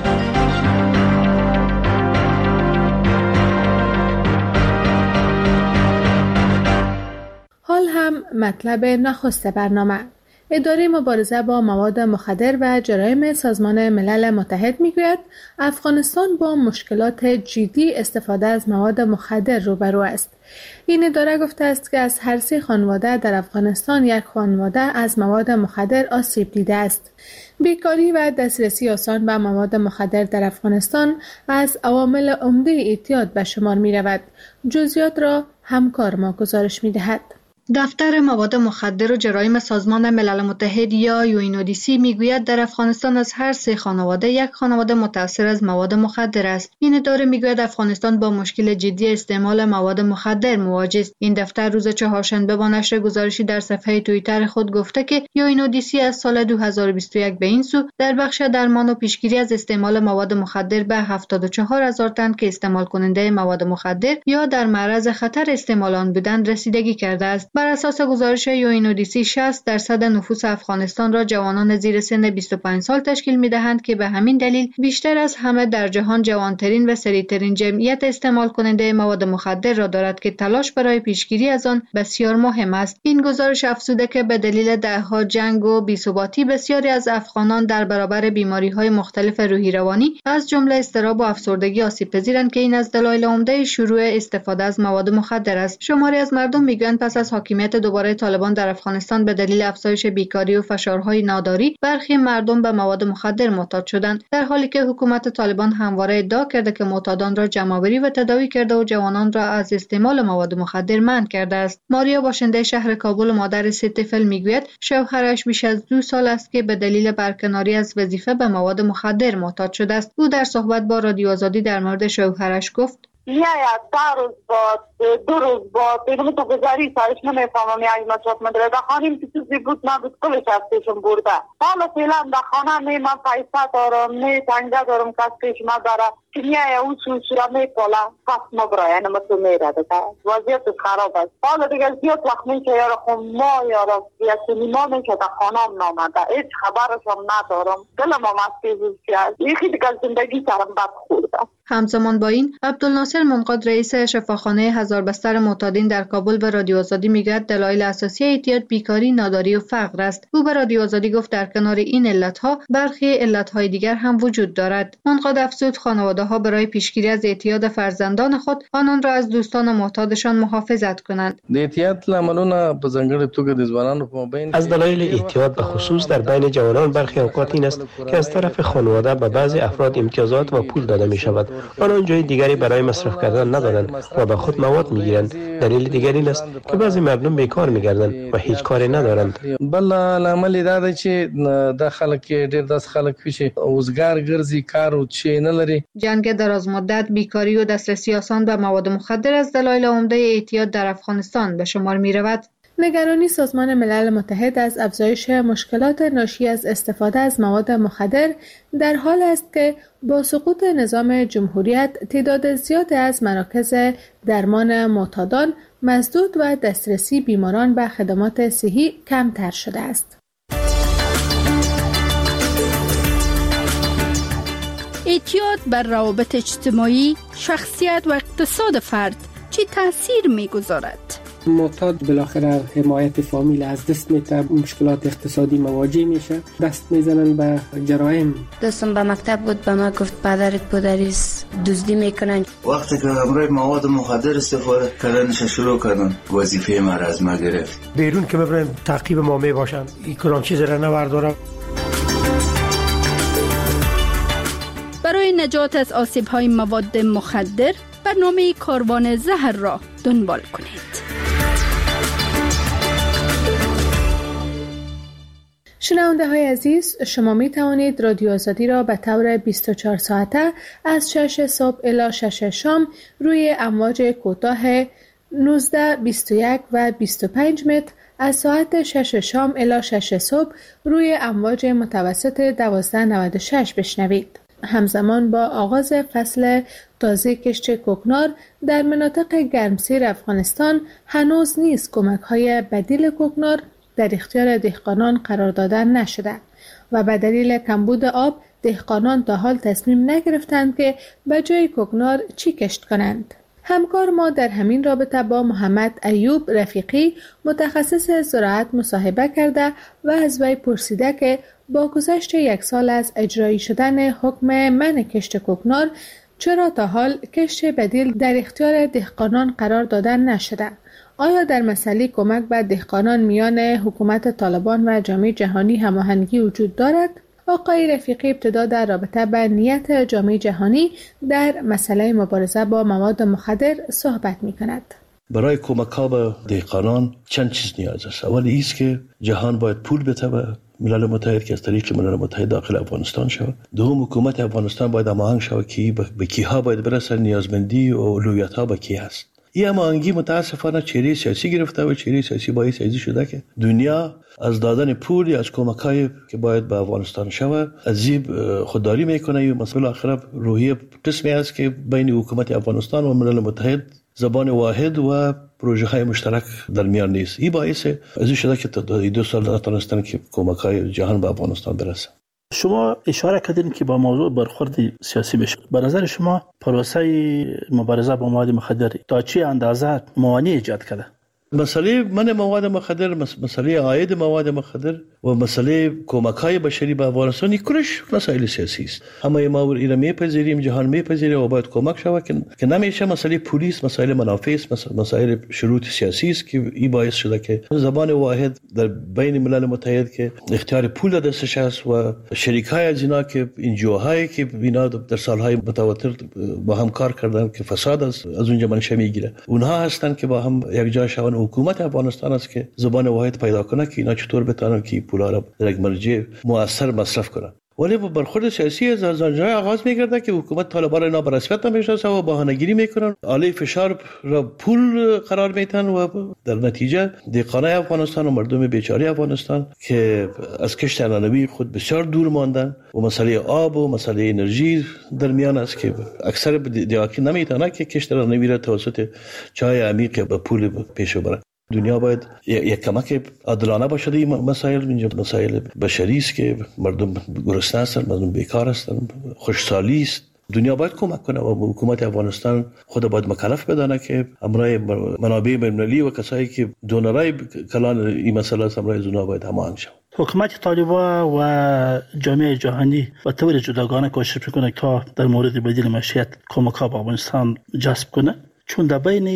Speaker 5: حال هم مطلب نخست برنامه. اداره مبارزه با مواد مخدر و جرایم سازمان ملل متحد میگوید افغانستان با مشکلات جدی استفاده از مواد مخدر روبرو است. این اداره گفته است که از هر سه خانواده در افغانستان یک خانواده از مواد مخدر آسیب دیده است. بیکاری و دسترسی آسان به مواد مخدر در افغانستان از عوامل عمده اعتیاد به شمار می رود. جزئیات را همکار ما گزارش می دهد.
Speaker 27: دفتر مواد مخدر و جرایم سازمان ملل متحد یا یو این او دی سی میگوید در افغانستان از هر سه خانواده یک خانواده متاثر از مواد مخدر است. این اداره میگوید افغانستان با مشکل جدی استعمال مواد مخدر مواجه است. این دفتر روز چهارشنبه با نشر گزارشی در صفحه توییتر خود گفته که یو این او دی سی از سال دو هزار و بیست و یک به این سو در بخش درمان و پیشگیری از استعمال مواد مخدر به هفتاد و چهار هزار تن که استعمال کننده مواد مخدر یا در معرض خطر استعمال آن بودند رسیدگی کرده است. بر اساس گزارش یوئینودیسی شصت درصد نفوس افغانستان را جوانان زیر سن بیست و پنج سال تشکیل می‌دهند که به همین دلیل بیشتر از همه در جهان جوانترین و سریعترین جمعیت استعمال کننده مواد مخدر را دارد که تلاش برای پیشگیری از آن بسیار مهم است. این گزارش افزوده که به دلیل دهها جنگ و بی‌ثباتی بسیاری از افغانان در برابر بیماری‌های مختلف روحی روانی از جمله اضطراب و افسردگی آسیب‌پذیرند که این از دلایل عمده شروع استفاده از مواد مخدر است. شماری از مردم میگویند پس از حاکمیت دوباره طالبان در افغانستان به دلیل افزایش بیکاری و فشارهای ناداری برخی مردم به مواد مخدر معتاد شدند، در حالی که حکومت طالبان همواره ادعا کرده که معتادان را جمع‌آوری و تداوی کرده و جوانان را از استعمال مواد مخدر منع کرده است. ماریا باشنده شهر کابل و مادر سه طفل میگوید شوهرش بیش از دو سال است که به دلیل برکناری از وظیفه به مواد مخدر معتاد شده است. او در صحبت با رادیو آزادی در مورد شوهرش گفت:
Speaker 22: یا یا تا روز با دو روز با پیغمه تو گذاری سایش نمیفهمم یعنی مصرف مدره دا خانیم که چیزی بود نبود کلش هستیشم برده. حالا فعلا دا خانه نی من پیسه دارم نی تنگه دارم کس پیش ما داره که نیای او سوسورا میپالا کس مبرا یعنی مثل میره ده وضعیت خراب است. حالا دیگه زیاد وقت میشه یارا خون ما یارا یکی ما میشه دا خانم نامده هیچ خبرش هم ندارم دلم هم از پیزوزی است یکی دیگه زندگی سرم بد خورده.
Speaker 27: همزمان با این عبدالناصر منقاد رئیس شفاخانه هزار بستر معتادین در کابل به رادیو آزادی میگوید دلایل اساسی اعتیاد بیکاری، ناداری و فقر است. او به رادیو آزادی گفت در کنار این علتها برخی علتهای دیگر هم وجود دارد. منقاد افزود خانواده‌ها برای پیشگیری از اعتیاد فرزندان خود آنان را از دوستان معتادشان محافظت کنند.
Speaker 24: اعتیاد لاملونه په ځانګړې توګه د ځوانانو په مابین
Speaker 4: از دلایل اعتیاد به خصوص در بین جوانان برخی اوقات این است که از طرف خانواده به بعضی افراد امتیازات و پول داده می شود. آنان جای دیگری برای مصرف کردن ندارند و به خود مواد میگیرند. دلیل دیگر این است که بعضی مردم بیکار میگردند و هیچ کاری ندارند.
Speaker 23: بل عمل دا دی چې د خلک ډیر داس خلک وشي اوزګار ګرځي کار او چې نه لري.
Speaker 27: جنگ دراز مدت، بیکاری و دسترسی آسان به مواد مخدر از دلایل عمده اعتیاد در افغانستان به شمار می رود.
Speaker 5: نگرانی سازمان ملل متحد از افزایش مشکلات ناشی از استفاده از مواد مخدر در حال است که با سقوط نظام جمهوریت تعداد زیادی از مراکز درمان معتادان مسدود و دسترسی بیماران به خدمات صحی کمتر شده است.
Speaker 7: اعتیاد بر روابط اجتماعی، شخصیت و اقتصاد فرد چه تأثیر می‌گذارد؟
Speaker 8: معتاد بالاخره حمایت فامیل از دست میده، مشکلات اقتصادی مواجه میشه، دست میزنن به جرایم.
Speaker 9: دوستم به مکتب بود به ما گفت پدرت پدریس دزدی میکنن.
Speaker 12: وقتی که امروز مواد مخدر استفاده کردنش شروع کردن وظیفه ما را از ما گرفت.
Speaker 8: بیرون که ببرن تعقیب ما میباشن این کلان چیز را نورداره.
Speaker 7: برای نجات از آسیب‌های مواد مخدر برنامه کاروان زهر را دنبال کنید.
Speaker 5: شنونده های عزیز، شما می توانید رادیو آزادی را به طور بیست و چهار ساعته از شش صبح الی شش شام روی امواج کوتاه نوزده، بیست و یک و بیست و پنج متر، از ساعت شش شام الی شش صبح روی امواج متوسط دوازده نود و شش بشنوید. همزمان با آغاز فصل تازه کشت کوکنار در مناطق گرمسیر افغانستان هنوز نیز کمک‌های بدیل کوکنار در اختیار دهقانان قرار دادن نشده و به دلیل کمبود آب دهقانان تا حال تصمیم نگرفتند که به جای کوکنار چی کشت کنند. همکار ما در همین رابطه با محمد ایوب رفیقی متخصص زراعت مصاحبه کرده و از وی پرسیده که با گذشت یک سال از اجرایی شدن حکم منع کشت کوکنار چرا تا حال کشت بدیل در اختیار دهقانان قرار دادن نشده؟ آیا در مسئله کمک به دهقانان میان حکومت طالبان و جامعه جهانی هماهنگی وجود دارد؟ آقای رفیقی ابتدا در رابطه با نیت جامعه جهانی در مسئله مبارزه با مواد مخدر صحبت می کند.
Speaker 23: برای کمک ها به دهقانان چند چیز نیاز است. اول ایست که جهان باید پول بده به ملل متحد که از طریق ملل متحد داخل افغانستان شود. دوم حکومت افغانستان باید هماهنگ شود که به کیها باید برسه، نیازمندی و اولویت ها به کی هست. این هماهنگی متاسفانه چهره سیاسی گرفته و چهره سیاسی باعث ازی شده که دنیا از دادن پول یا از کمک‌های که باید به افغانستان شود عذیب خودداری میکنه. و مسئله آخر روحیه قسمی است که بین حکومت افغانستان و ملل متحد زبان واحد و پروژه های مشترک در میان نیست. این باعث از این شده که تا دو سال نتونستن که کمک های جهان به افغانستان برسه.
Speaker 2: شما اشاره کردین که با موضوع برخورد سیاسی بشه. به نظر شما پروسه مبارزه با مواد مخدر تا چه اندازه موانع ایجاد کرده؟
Speaker 23: مسئله من مواد مخدر، مسئله عاید مواد مخدر و مسئله کمک‌های بشری به افغانستان کلش مسائل سیاسی است. همه ما اینا میپذیریم، جهان میپذیره و باید کمک شود که نمیشه مسئله پلیس، مسائل منافع است، مسائل شروط سیاسی است که این باعث شده که زبان واحد در بین ملل متحد که اختیار پول دستش است و شریکای از اینا که انجیوهایی که اینا در سالهای متواتر با هم کار کردن که فساد از از اونجا منشأ میگیره، اونها هستن که با هم یک جا شون. حکومت افغانستان است که زبان واحد پیدا کنه که اینا چطور بتونن که پولا را در یک مرجع مؤثر مصرف کنن. ولی با برخورد سیاسی از آنجا آغاز می‌گرده که حکومت طالبان را به رسمیت نمی‌شناسه و بهانه‌گیری میکنن، علیه فشار را پول قرار میدن و در نتیجه دهقانای افغانستان و مردم بیچاره افغانستان که از کشت عنعنوی خود بسیار دور ماندن و مسئله آب و مسئله انرژی در میان است که اکثر دیاکی نمیتونه که کشت عنعنوی را توسط چای عمیق به پول پیش ببره. دنیا باید یک کمک عادلانه باشه. این مسائل اینجا مسائل بشری است که مردم گرسنه هستند، مردم بیکار هستند، خوشحالی است. دنیا باید کمک کنه و حکومت افغانستان خود باید مکلف بدانه که امرای منابع بین‌المللی و کسایی که دونرای کلان این مسئله است امرای زونا باید هماهنگ شود.
Speaker 2: حکومت طالبان و جامعه جهانی و طور جداگانه کوشش میکنه تا در مورد بدیل معیشت کمک‌ها به افغانستان جذب کنه، چون در بین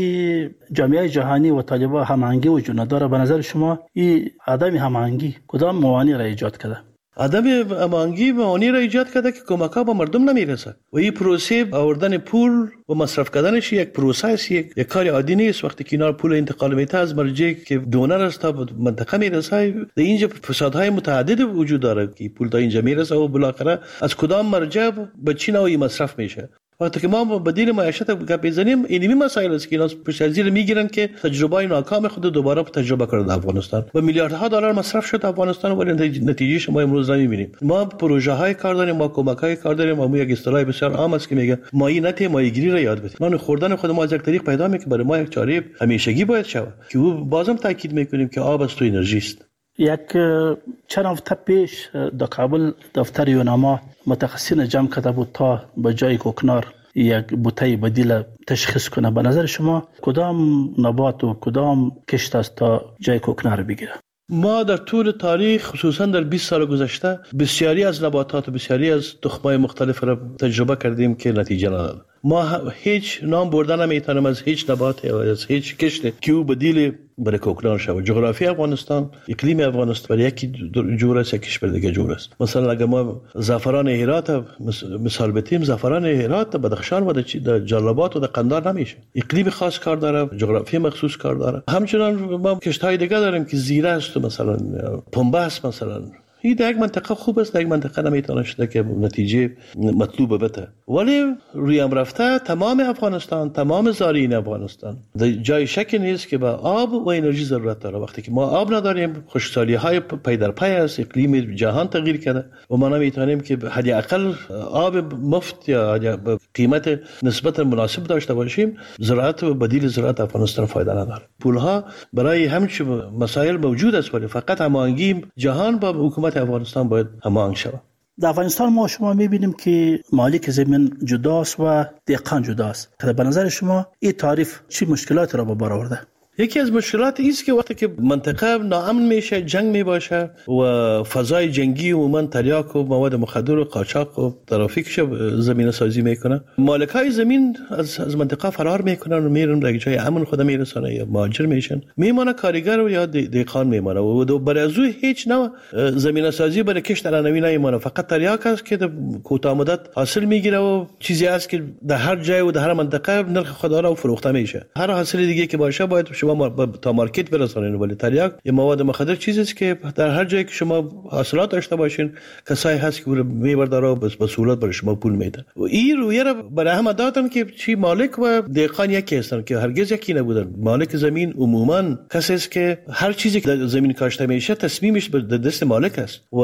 Speaker 2: جامعه جهانی و طالبان هماهنگی وجود نداره. به نظر شما این عدم هماهنگی کدام موانع را ایجاد کرده؟
Speaker 23: عدم هماهنگی موانع را ایجاد کرده که کمک‌ها به مردم نمیرسه و این پروسه آوردن پول و مصرف کردنش یک پروسه است، یک, یک کار عادی نیست. وقتی که اینا پول انتقال میته از مرجع که دونر است تا منطقه میرسه، در اینجا فسادهای متعدد وجود داره که پول تا اینجا میرسه و بالاخره از کدام مرجع به چی نوعی مصرف میشه. وقتی که ما بدیل معیشت گپ بزنیم، اینمی مسائل است که اینا پشت از زیر میگیرن که تجربه ناکام خود دوباره تجربه کنند در افغانستان و میلیاردها دلار مصرف شد افغانستان ولی نتیجه ما امروز نمیبینیم. ما پروژه های کار داریم، ما کمک های کار داریم و ما یک اصطلاح بسیار عام است که میگه مایی نته ماهیگیری را یاد بدید. نان خوردن خود ما از یک طریق پیدا میکنه برای ما یک چاره همیشگی باید شود که او بازم تاکید میکنیم که آب است و انرژی است.
Speaker 2: یک چند هفته پیش در کابل دفتر یوناما متخصصین جمع کرده بود تا به جای کوکنار یک بوته بدیل تشخیص کنه. به نظر شما کدام نبات و کدام کشت است تا جای کوکنار بگیره؟
Speaker 23: ما در طول تاریخ خصوصا در بیست سال گذشته بسیاری از نباتات و بسیاری از تخم‌های مختلف را تجربه کردیم که نتیجه نداد. ما هیچ نام بردن نمیتونیم از هیچ نبات یا از هیچ کشت که او بدیل برای کوکنار شود. جغرافی افغانستان، اقلیم افغانستان برای یکی جور است، یکیش برای دیگه جور است. مثلا اگر ما زعفران هرات مثال بتیم، زعفران هرات در بدخشان و در جلال‌آباد و در قندهار نمیشه. اقلیم خاص کار داره، جغرافی مخصوص کار داره. همچنان ما کشت‌های دیگه داریم که زیره است، مثلا پنبه است. مثلا این در یک منطقه خوب است، در یک منطقه نمیتونه شده که نتیجه مطلوب بده. ولی روی هم رفته تمام افغانستان، تمام زارعین افغانستان در جای شک نیست که به آب و انرژی ضرورت داره. وقتی که ما آب نداریم، خشکسالی های پی در پی است، اقلیم جهان تغییر کرده و ما نمیتونیم که حداقل آب مفت یا قیمت نسبتا مناسب داشته باشیم. زراعت و بدیل زراعت افغانستان فایده نداره. پولها برای همچین مسائل موجود است ولی فقط هماهنگی جهان با حکومت افغانستان باید هماهنگ شود.
Speaker 2: در افغانستان ما شما میبینیم که مالک زمین جداست و دهقان جداست. به نظر شما این تعریف چی مشکلات را به بار آورده؟
Speaker 23: یکی از مشکلات است که وقتی که منطقه ناامن میشه، جنگ میباشه و فضای جنگی عموما تریاک و مواد مخدر و قاچاق و ترافیک زمین سازی میکنه، مالکای زمین از از منطقه فرار میکنن و میرن در جای امن خود میرسن یا مهاجر میشن، میمونه کارگر و یا دهقان میمونه و برای از هیچ نوع زمین سازی برای کشت عنعنوی نمیمونه. فقط تریاک است که در کوتاه مدت حاصل میگیره و چیزی است که در هر جای و در هر منطقه نرخ خود را فروخته میشه. هر حاصل دیگه که باشه باید شما تا مارکت برسانین. ولی تریاک یا مواد مخدر چیزی است که در هر جایی که شما حاصلات داشته باشین کسایی هست که میبرده را به سهولت برای شما پول میده. و این رویه را برای هم دادن که چی مالک و دهقان یکی هستن که هرگز یکی نبودن. مالک زمین عموما کسی است که هر چیزی که در زمین کاشته میشه تصمیمش به دست مالک است و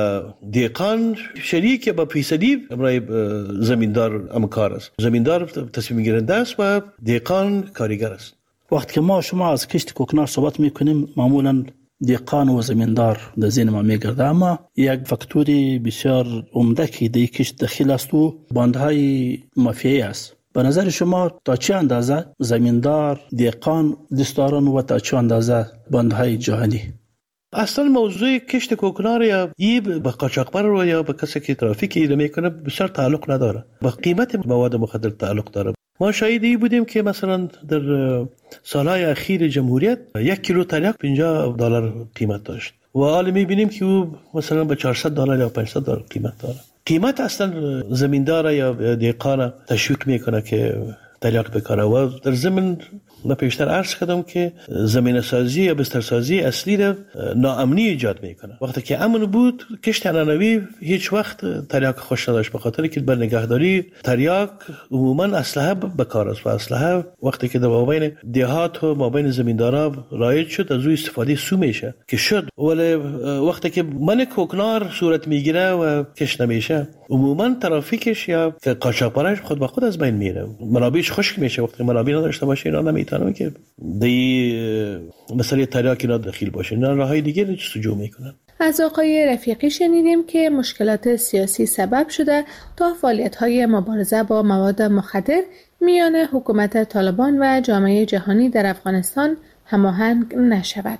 Speaker 23: دهقان شریک با فیصدی برای زمیندار همکار است. زمیندار تصمیم گیرنده است و دهقان کارگر است.
Speaker 2: وقتی که ما شما از کشت کوکنار صحبت میکنیم معمولا دیقان و زمیندار در ذهن ما میگرده، اما یک فاکتوری بسیار عمده که در کشت دخیل است و باندهای مافیایی است. به نظر شما تا چه اندازه زمیندار، دیقان دست دارن و تا چه اندازه باندهای جهانی؟
Speaker 23: اصلا موضوع کشت کوکنار یا ای به قاچاقبر رو یا به کسی که ترافیک ایده میکنه بسیار تعلق نداره، با قیمت مواد مخدر تعلق داره. ما شاهدی بودیم که مثلا در سالهای اخیر جمهوریت یک کیلو تریاک پنجاه دلار قیمت داشت و حالا میبینیم که او مثلا به چهارصد دلار یا پانصد دلار قیمت داره. قیمت اصلا زمیندار یا دیقان تشویق میکنه که تریاک بکاره و در زمین من پیشتر عرض کردم که زمین سازی یا بستر سازی اصلی را ناامنی ایجاد میکنه. وقتی که امن بود کشت عنعنوی هیچ وقت تریاک خوش نداشت، به خاطر که بر نگهداری تریاک عموما اسلحه بکار است و اسلحه وقتی که در مابین دیهات و مابین زمیندارا رایج شد از او استفاده سو میشه که شد، ولی وقتی که من کوکنار صورت میگیره و کش نمیشه عموما ترافیکش یا قاچاقبرش خود به خود از بین میره، منابعش خشک میشه. وقتی منابع نداشته باشه اینا نمیتونن که دی مسئله تریاک اینا دخیل باشه، اینا راههای دیگه رو جستجو میکنن.
Speaker 5: از آقای رفیقی شنیدیم که مشکلات سیاسی سبب شده تا فعالیت‌های مبارزه با مواد مخدر میان حکومت طالبان و جامعه جهانی در افغانستان هماهنگ نشود.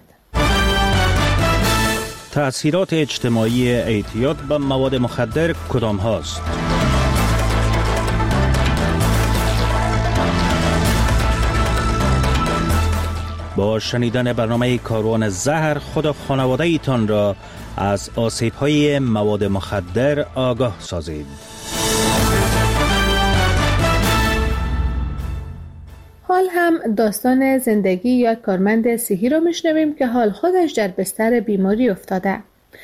Speaker 6: تأثیرات اجتماعی اعتیاد به مواد مخدر کدام هاست؟ با شنیدن برنامه کاروان زهر خود و خانواده ایتان را از آسیب‌های مواد مخدر آگاه سازید.
Speaker 5: حال هم داستان زندگی یک کارمند صحی را میشنویم که حال خودش در بستر بیماری افتاده.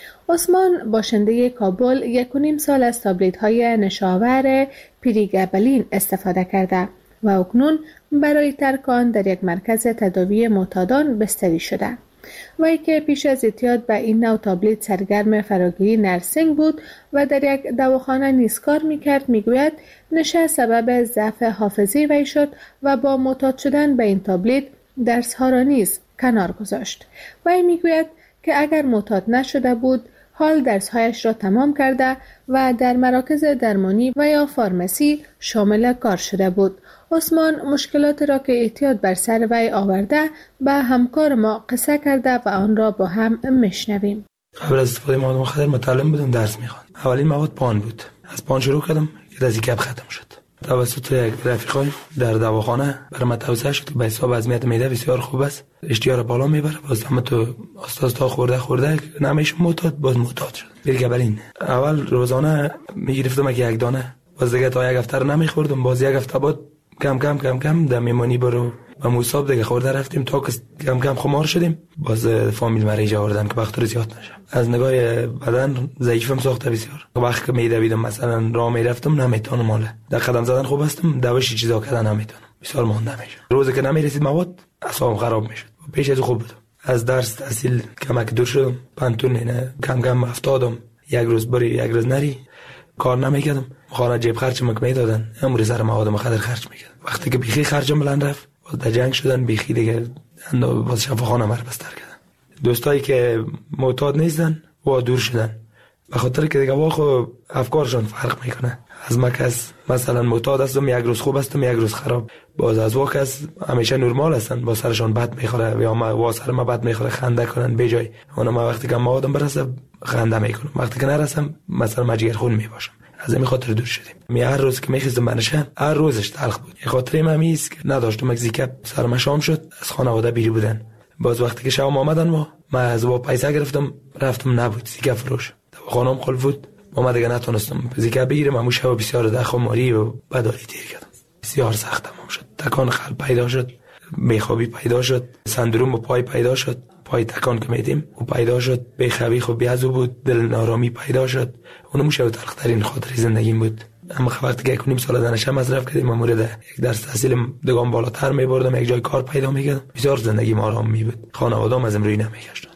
Speaker 5: عثمان باشنده کابل یک و نیم سال از تابلیت‌های نشاور پریگابلین استفاده کرده و اکنون برای ترک آن در یک مرکز تداوی معتادان بستری شده. وی که پیش از اعتیاد به این نوع تابلیت سرگرم فراگیری نرسینگ بود و در یک دواخانه نیز کار میکرد، میگوید نشه سبب ضعف حافظه وی شد و با معتاد شدن به این تابلیت درسها را نیز کنار گذاشت. وی میگوید که اگر معتاد نشده بود حال درسهایش را تمام کرده و در مراکز درمانی و یا فارمسی شامل کار شده بود. عثمان مشکلات را که اعتیاد بر سر وی آورده به همکار ما قصه کرده و آن را با هم میشنویم.
Speaker 24: قبل از استفاده مواد مخدر متعلم بودم، درس میخواندم. اولین مواد پان بود. از پان شروع کردم که دزیکپ ختم شد. توسط یک رفیقای در دواخانه برای من توصیه شد که به حساب وضعیت معده بسیار خوب است، اشتها را بالا میبره، باز هم تو استاد تا خورده خورده نمیشه معتاد، باز معتاد شد. پریگابلین اول روزانه میگرفتم یک دانه، باز دیگه تا یک هفته نمیخوردم، باز یک هفته بعد کم کم کم کم در میمانی برو و موساب دیگه خورده رفتیم تا که کم کم خمار شدیم. باز فامیل مریض آوردن که بختور زیاد نشه. از نگاه بدن ضعیفم ساخته بسیار. وقتی که میدویدم مثلا راه میرفتم نمیتونم، ماله در قدم زدن خوب هستم، دوش چیزا کردن نمیتونم، بسیار مونده میشه. روزی که نمیرسید مواد اعصابم خراب میشد. پیش از خوب بودم، از درس تحصیل کمک دور شدم، پنتون نه کم کم افتادم، یک روز بری یک روز نری، کار نمیکردم، خانه جیب خرج مک میدادن، امروز سر مواد مخدر خرج میکردم. وقتی که بیخی خرجم بلند رفت، باز در جنگ شدن بیخی دیگه باز شفاخانه مر بستر کردن. دوستایی که معتاد نیستن و دور شدن، به خاطر که دیگه واخو افکارشون فرق میکنه. از مکس مثلا معتاد هستم، یک روز خوب هستم، یک روز خراب. باز از واکس همیشه نرمال هستن، با سرشون بد میخوره یا ما وا سر ما بد میخوره خنده کنن بجای. اونم وقتی که موادم برسه خنده میکنم، وقتی که نرسم مثلا مجگر خون میباشم. از این خاطر دور شدیم. می هر روز که میخیزم بنشم هر روزش تلخ بود. این خاطره من میست که نداشتم مگزیکپ سرم شام شد، از خانواده بیری بودن. باز وقتی که شام آمدن ما ما از با پیسه گرفتم رفتم، نبود زیکپ فروش، خانم خل بود، ما دیگه نتونستم زیکپ بگیرم. همون شب بسیار دخماری و بداری تیر کردم، بسیار سخت تمام شد. تکان قلب پیدا شد، بیخوابی پیدا شد، سندروم و پای پیدا شد، پای تکان که میدیم و پیدا شد، بیخوابی خوب بیازو بود، دل نارامی پیدا شد. اونو میشه تلخترین خاطر زندگیم بود. اما وقتی که یک نیم سال دانشم مصرف کردیم، مورد یک درس تحصیل دگام بالاتر میبردم، یک جای کار پیدا میکردم، بسیار زندگیم آرام می بود. خانواده‌ام ازم روی نمیگشتن.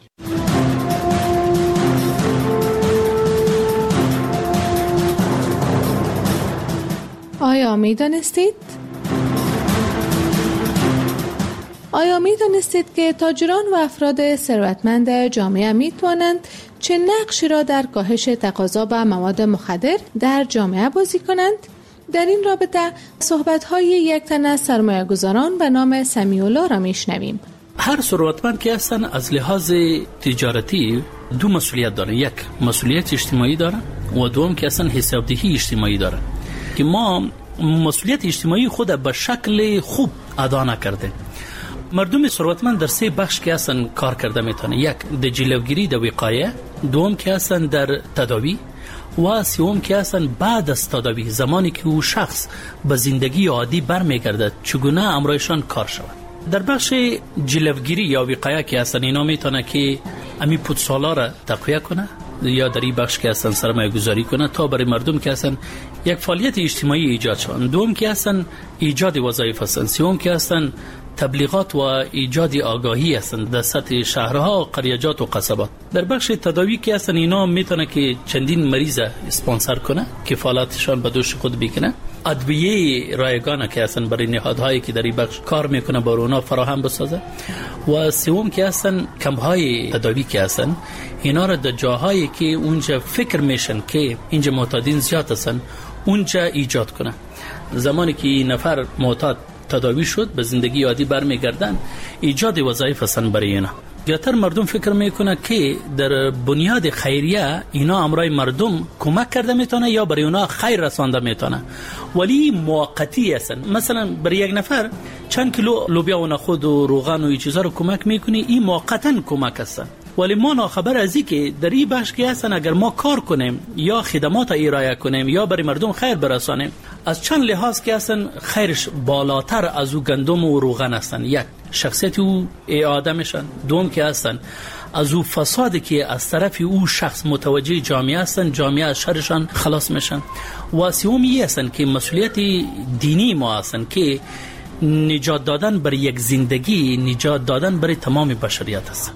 Speaker 5: آیا میدانستید؟ آیا می دانستید که تاجران و افراد ثروتمند جامعه می توانند چه نقشی را در کاهش تقاضا به مواد مخدر در جامعه بازی کنند؟ در این رابطه صحبت‌های یک تن از سرمایه‌گذاران به نام سمیع‌الله را میشنویم.
Speaker 3: هر ثروتمند که هستن از لحاظ تجارتی دو مسئولیت داره، یک مسئولیت اجتماعی داره و دوم که اصلا حسابدهی اجتماعی داره که ما مسئولیت اجتماعی خود به شکل خوب ادا نکرده. مردم ثروتمند در سه بخش که اصلا کار کرده میتونه، یک در جلوگیری در وقایه، دوم که اصلا در تداوی و سوم که اصلا بعد از تداوی زمانی که او شخص به زندگی عادی برمیگردد چگونه امرایشان کار شود. در بخش جلوگیری یا وقایه که اصلا اینا میتونه که امی پودسالا را تقویه کنه یا در این بخش که اصلا سرمایه گذاری کنه تا برای مردم که اصلا یک فعالیت اجتماعی ایجاد شون، دوم که اصلا ایجاد وظایف هستند، سوم که اصلا تبلیغات و ایجاد آگاهی هستند در سطح شهرها، قریجات و قصبات. در بخش تداوی که اصلا اینا میتونه که چندین مریض اسپانسر کنه، کفالتشان به دوش خود بکنه، ادویه رایگانه که اصلا برای نهادهایی که در این بخش کار میکنه بر اونا فراهم بسازه و سوم که اصلا کمپ‌های تداوی که اصلا اینا را در جاهایی که اونجا فکر میشن که اینجا معتادین زیاد هستن اونجا ایجاد کنه. زمانی که نفر معتاد تداوی شد به زندگی عادی برمیگردن، ایجاد وظایف هستن برای اینا. زیادتر مردم فکر میکنه که در بنیاد خیریه اینا امرای مردم کمک کرده میتونه یا برای اونا خیر رسانده میتونه، ولی موقتی هستن. مثلا برای یک نفر چند کیلو لوبیا و نخود و روغن و این چیزا رو کمک میکنه، این موقتا کمک هستن، ولی ما ناخبر از این که در این بخش که هستن اگر ما کار کنیم یا خدمات ارائه کنیم یا برای مردم خیر برسانیم، از چند لحاظ که هستن خیرش بالاتر از او گندم و روغن هستن. یک شخصیت او اعاده میشن، دوم که هستن از او فسادی که از طرف او شخص متوجه جامعه هستن، جامعه از شرشان خلاص میشن. و سومی هستن که مسئولیت دینی ما هستن که نجات دادن برای یک زندگی، نجات دادن برای تمام بشریت هستن.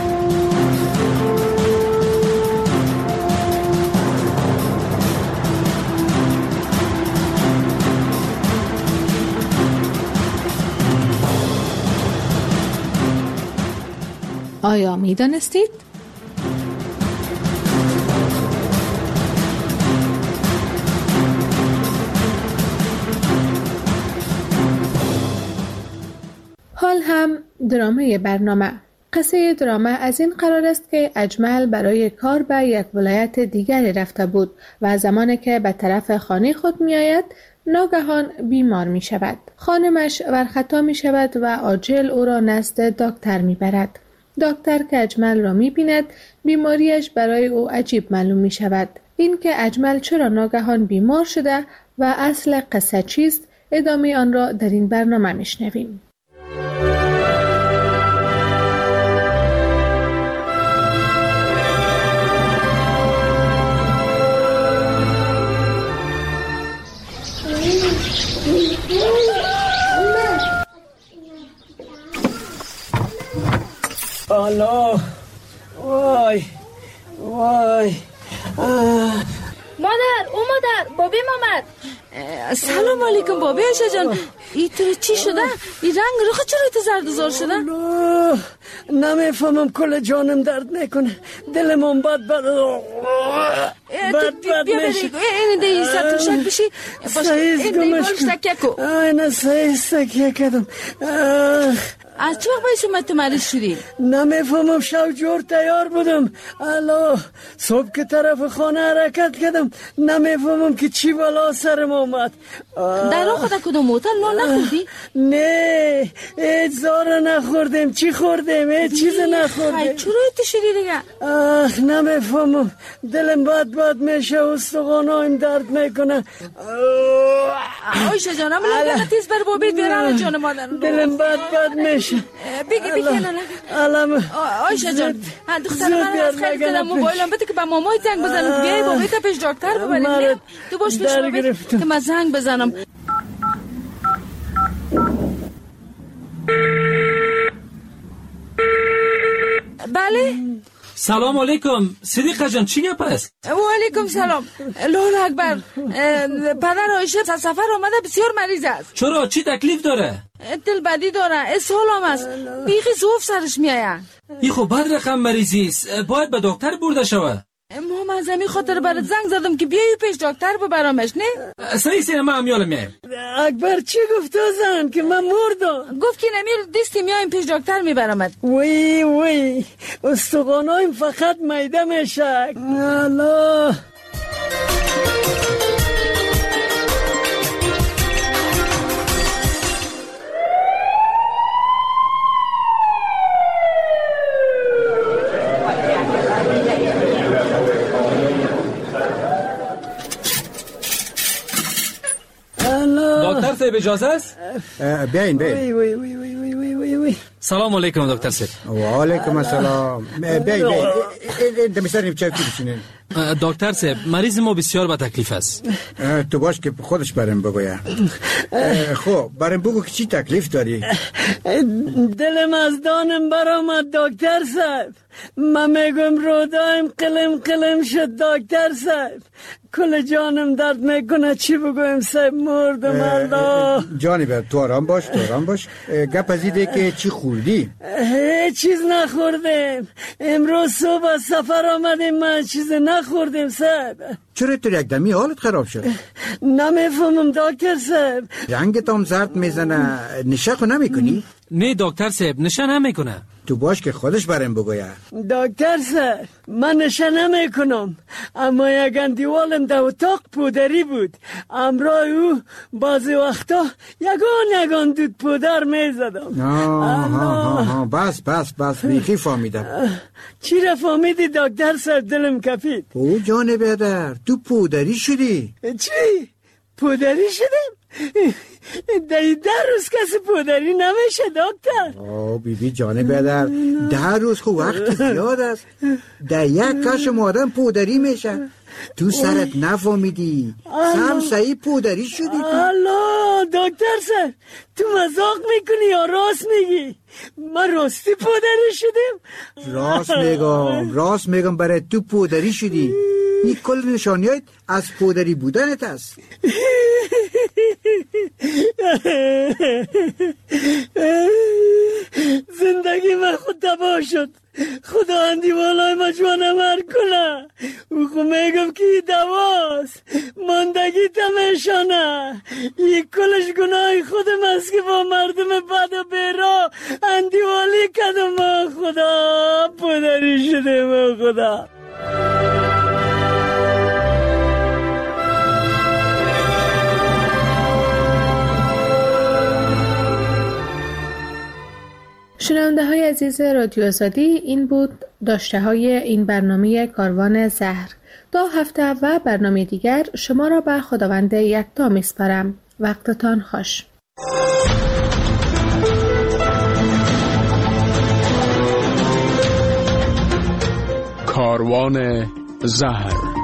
Speaker 5: آیا می دانستید؟ حال هم درامه برنامه. قصه درامه از این قرار است که اجمل برای کار به یک ولایت دیگری رفته بود و زمانی که به طرف خانه خود می آید ناگهان بیمار می شود. خانمش ورخطا می شود و عاجل او را نزد دکتر می برد. دکتر که اجمل را می بیند بیماریش برای او عجیب معلوم می شود. این که اجمل چرا ناگهان بیمار شده و اصل قصه چیست، ادامه آن را در این برنامه می شنویم.
Speaker 26: الله وای وای
Speaker 25: مادر او مادر بابی آمد.
Speaker 26: سلام علیکم بابی عشا جان.
Speaker 25: ای تو چی شده؟ ای رنگ رخ چرا تو زردزار شده؟
Speaker 26: نمیفهمم، کل جانم درد میکنه، دلم بد بد بد بد میشه.
Speaker 25: این دی سر توشک بشی باشه، این دی باش تکیه کو.
Speaker 26: آینه سعی تکیه کدم.
Speaker 25: از چه وقت باید اومد تو مریض شدی؟
Speaker 26: نمیفهمم، شب جور تیار بودم. الله صبح که طرف خانه حرکت کردم نمیفهمم که چی بلا سرم آمد.
Speaker 25: در راه خدا کدوم موتر نان نخوردی؟
Speaker 26: نه هیچ زار نخوردیم. چی خوردیم؟ هیچ چیز نخوردیم.
Speaker 25: خیلی چرا ایتی شدی دیگه؟
Speaker 26: آخ نمیفهمم، دلم بد بد میشه، استخوانایم درد میکنه.
Speaker 25: آیشه جانم لگه تیز بر بابید بیرم جان مادر.
Speaker 26: دلم بد بد میشه.
Speaker 25: بگی بگی
Speaker 26: علم
Speaker 25: آیشه جان دختر من از خیلی دلم موبایلم بده که به مامای زنگ بزنم. بیایی بابایی تا پیش دکتر ببریم. تو باش پیش بابید که من زنگ بزنم. بله
Speaker 11: سلام علیکم صدیقه جان، چی گپ است؟
Speaker 25: و علیکم سلام. الله اکبر. پدر عایشه از سفر آمده بسیار مریض است.
Speaker 11: چرا؟ چی تکلیف داره؟
Speaker 25: دل بدی داره، اسهال هم است، بیخی زوف سرش میآید.
Speaker 11: ای خب بد رقم مریضی است، باید به دکتر برده شوه.
Speaker 25: ما از همین خاطر برات زنگ زدم که بیایی پیش دکتر ببرمش. نه
Speaker 11: صحیح سینه ما هم یالم میایم.
Speaker 26: اکبر چی گفت زن که من مردم؟
Speaker 25: گفت که نمیر دستی میایم پیش دکتر میبرمت.
Speaker 26: وی وی استخوانایم فقط میده میشه. الله
Speaker 11: دکتر صاحب اجازه است؟
Speaker 13: بیاین بیاین.
Speaker 26: وی وی وی وی وی وی وی.
Speaker 11: سلام علیکم دکتر صاحب.
Speaker 13: و علیکم السلام. بیاین بیاین. این میسریم چای بشینین.
Speaker 11: دکتر صاحب مریض ما بسیار با تکلیف است.
Speaker 13: تو باش که خودش برام بگویا. خب برام بگو که چی تکلیف داری؟
Speaker 26: دلم از دانم برآمد دکتر صاحب. من میگم رودایم قلم قلم شد دکتر صاحب. کل جانم درد میکنه، چی بگویم صاحب مردم. الله
Speaker 13: جانی بر تو آرام باش، تو آرام باش. گپ از ایده که چی خوردی؟
Speaker 26: هیچ چیز نخوردم. امروز صبح از سفر آمدیم، من چیز نخوردیم صاحب.
Speaker 13: چرا تو یک دمی حالت خراب شد؟
Speaker 26: نمیفهمم دکتر صاحب.
Speaker 13: رنگت هم زرد میزنه، نشه خو نمیکنی؟
Speaker 11: نه دکتر صاحب نشه نمیکنه.
Speaker 13: تو باش که خودش برام بگویا.
Speaker 26: دکتر صاحب من نشه نمیکنم، اما یک اندیوالم در اتاق پودری بود. امرای او بعضی وقتا یگان یگان دود پودر میزدم.
Speaker 13: آه بس بس بس بیخی فهمیدم.
Speaker 26: چی را فهمیدی دکتر صاحب؟ دلم کپید.
Speaker 13: او جان بیادر تو پودری شدی؟
Speaker 26: چی؟ پودری شدم؟ دایی ده روز کسی پودری نمیشه دکتر.
Speaker 13: آه بی بی جان بیادر ده روز خو وقت زیاد است. ده یک کشم آدم پودری میشه. تو سرت نفهمیدی، سم سعی پودری شدی تو.
Speaker 26: الله دکتر صاحب تو مزاق میکنی یا راست میگی؟ من راستی پودری شدیم؟
Speaker 13: راست میگم راست میگم برای تو پودری شدی. این کل نشانیات از پودری بودنت است.
Speaker 26: زندگی من خود تباه شد. خدا اندی والای ما جوانمر کنه. او خو میگم که ای دواست، ماندگی تمیشانه. ای کلش گناه خودم است که با مردم بد و بیرا اندی والی کدم. ما خدا پدری شده ما خدا.
Speaker 5: شنونده های عزیز رادیو آزادی، این بود داشته های این برنامه کاروان زهر. تا هفته و برنامه دیگر شما را به خداوند یکتا میسپارم. وقتتان خوش.
Speaker 1: کاروان زهر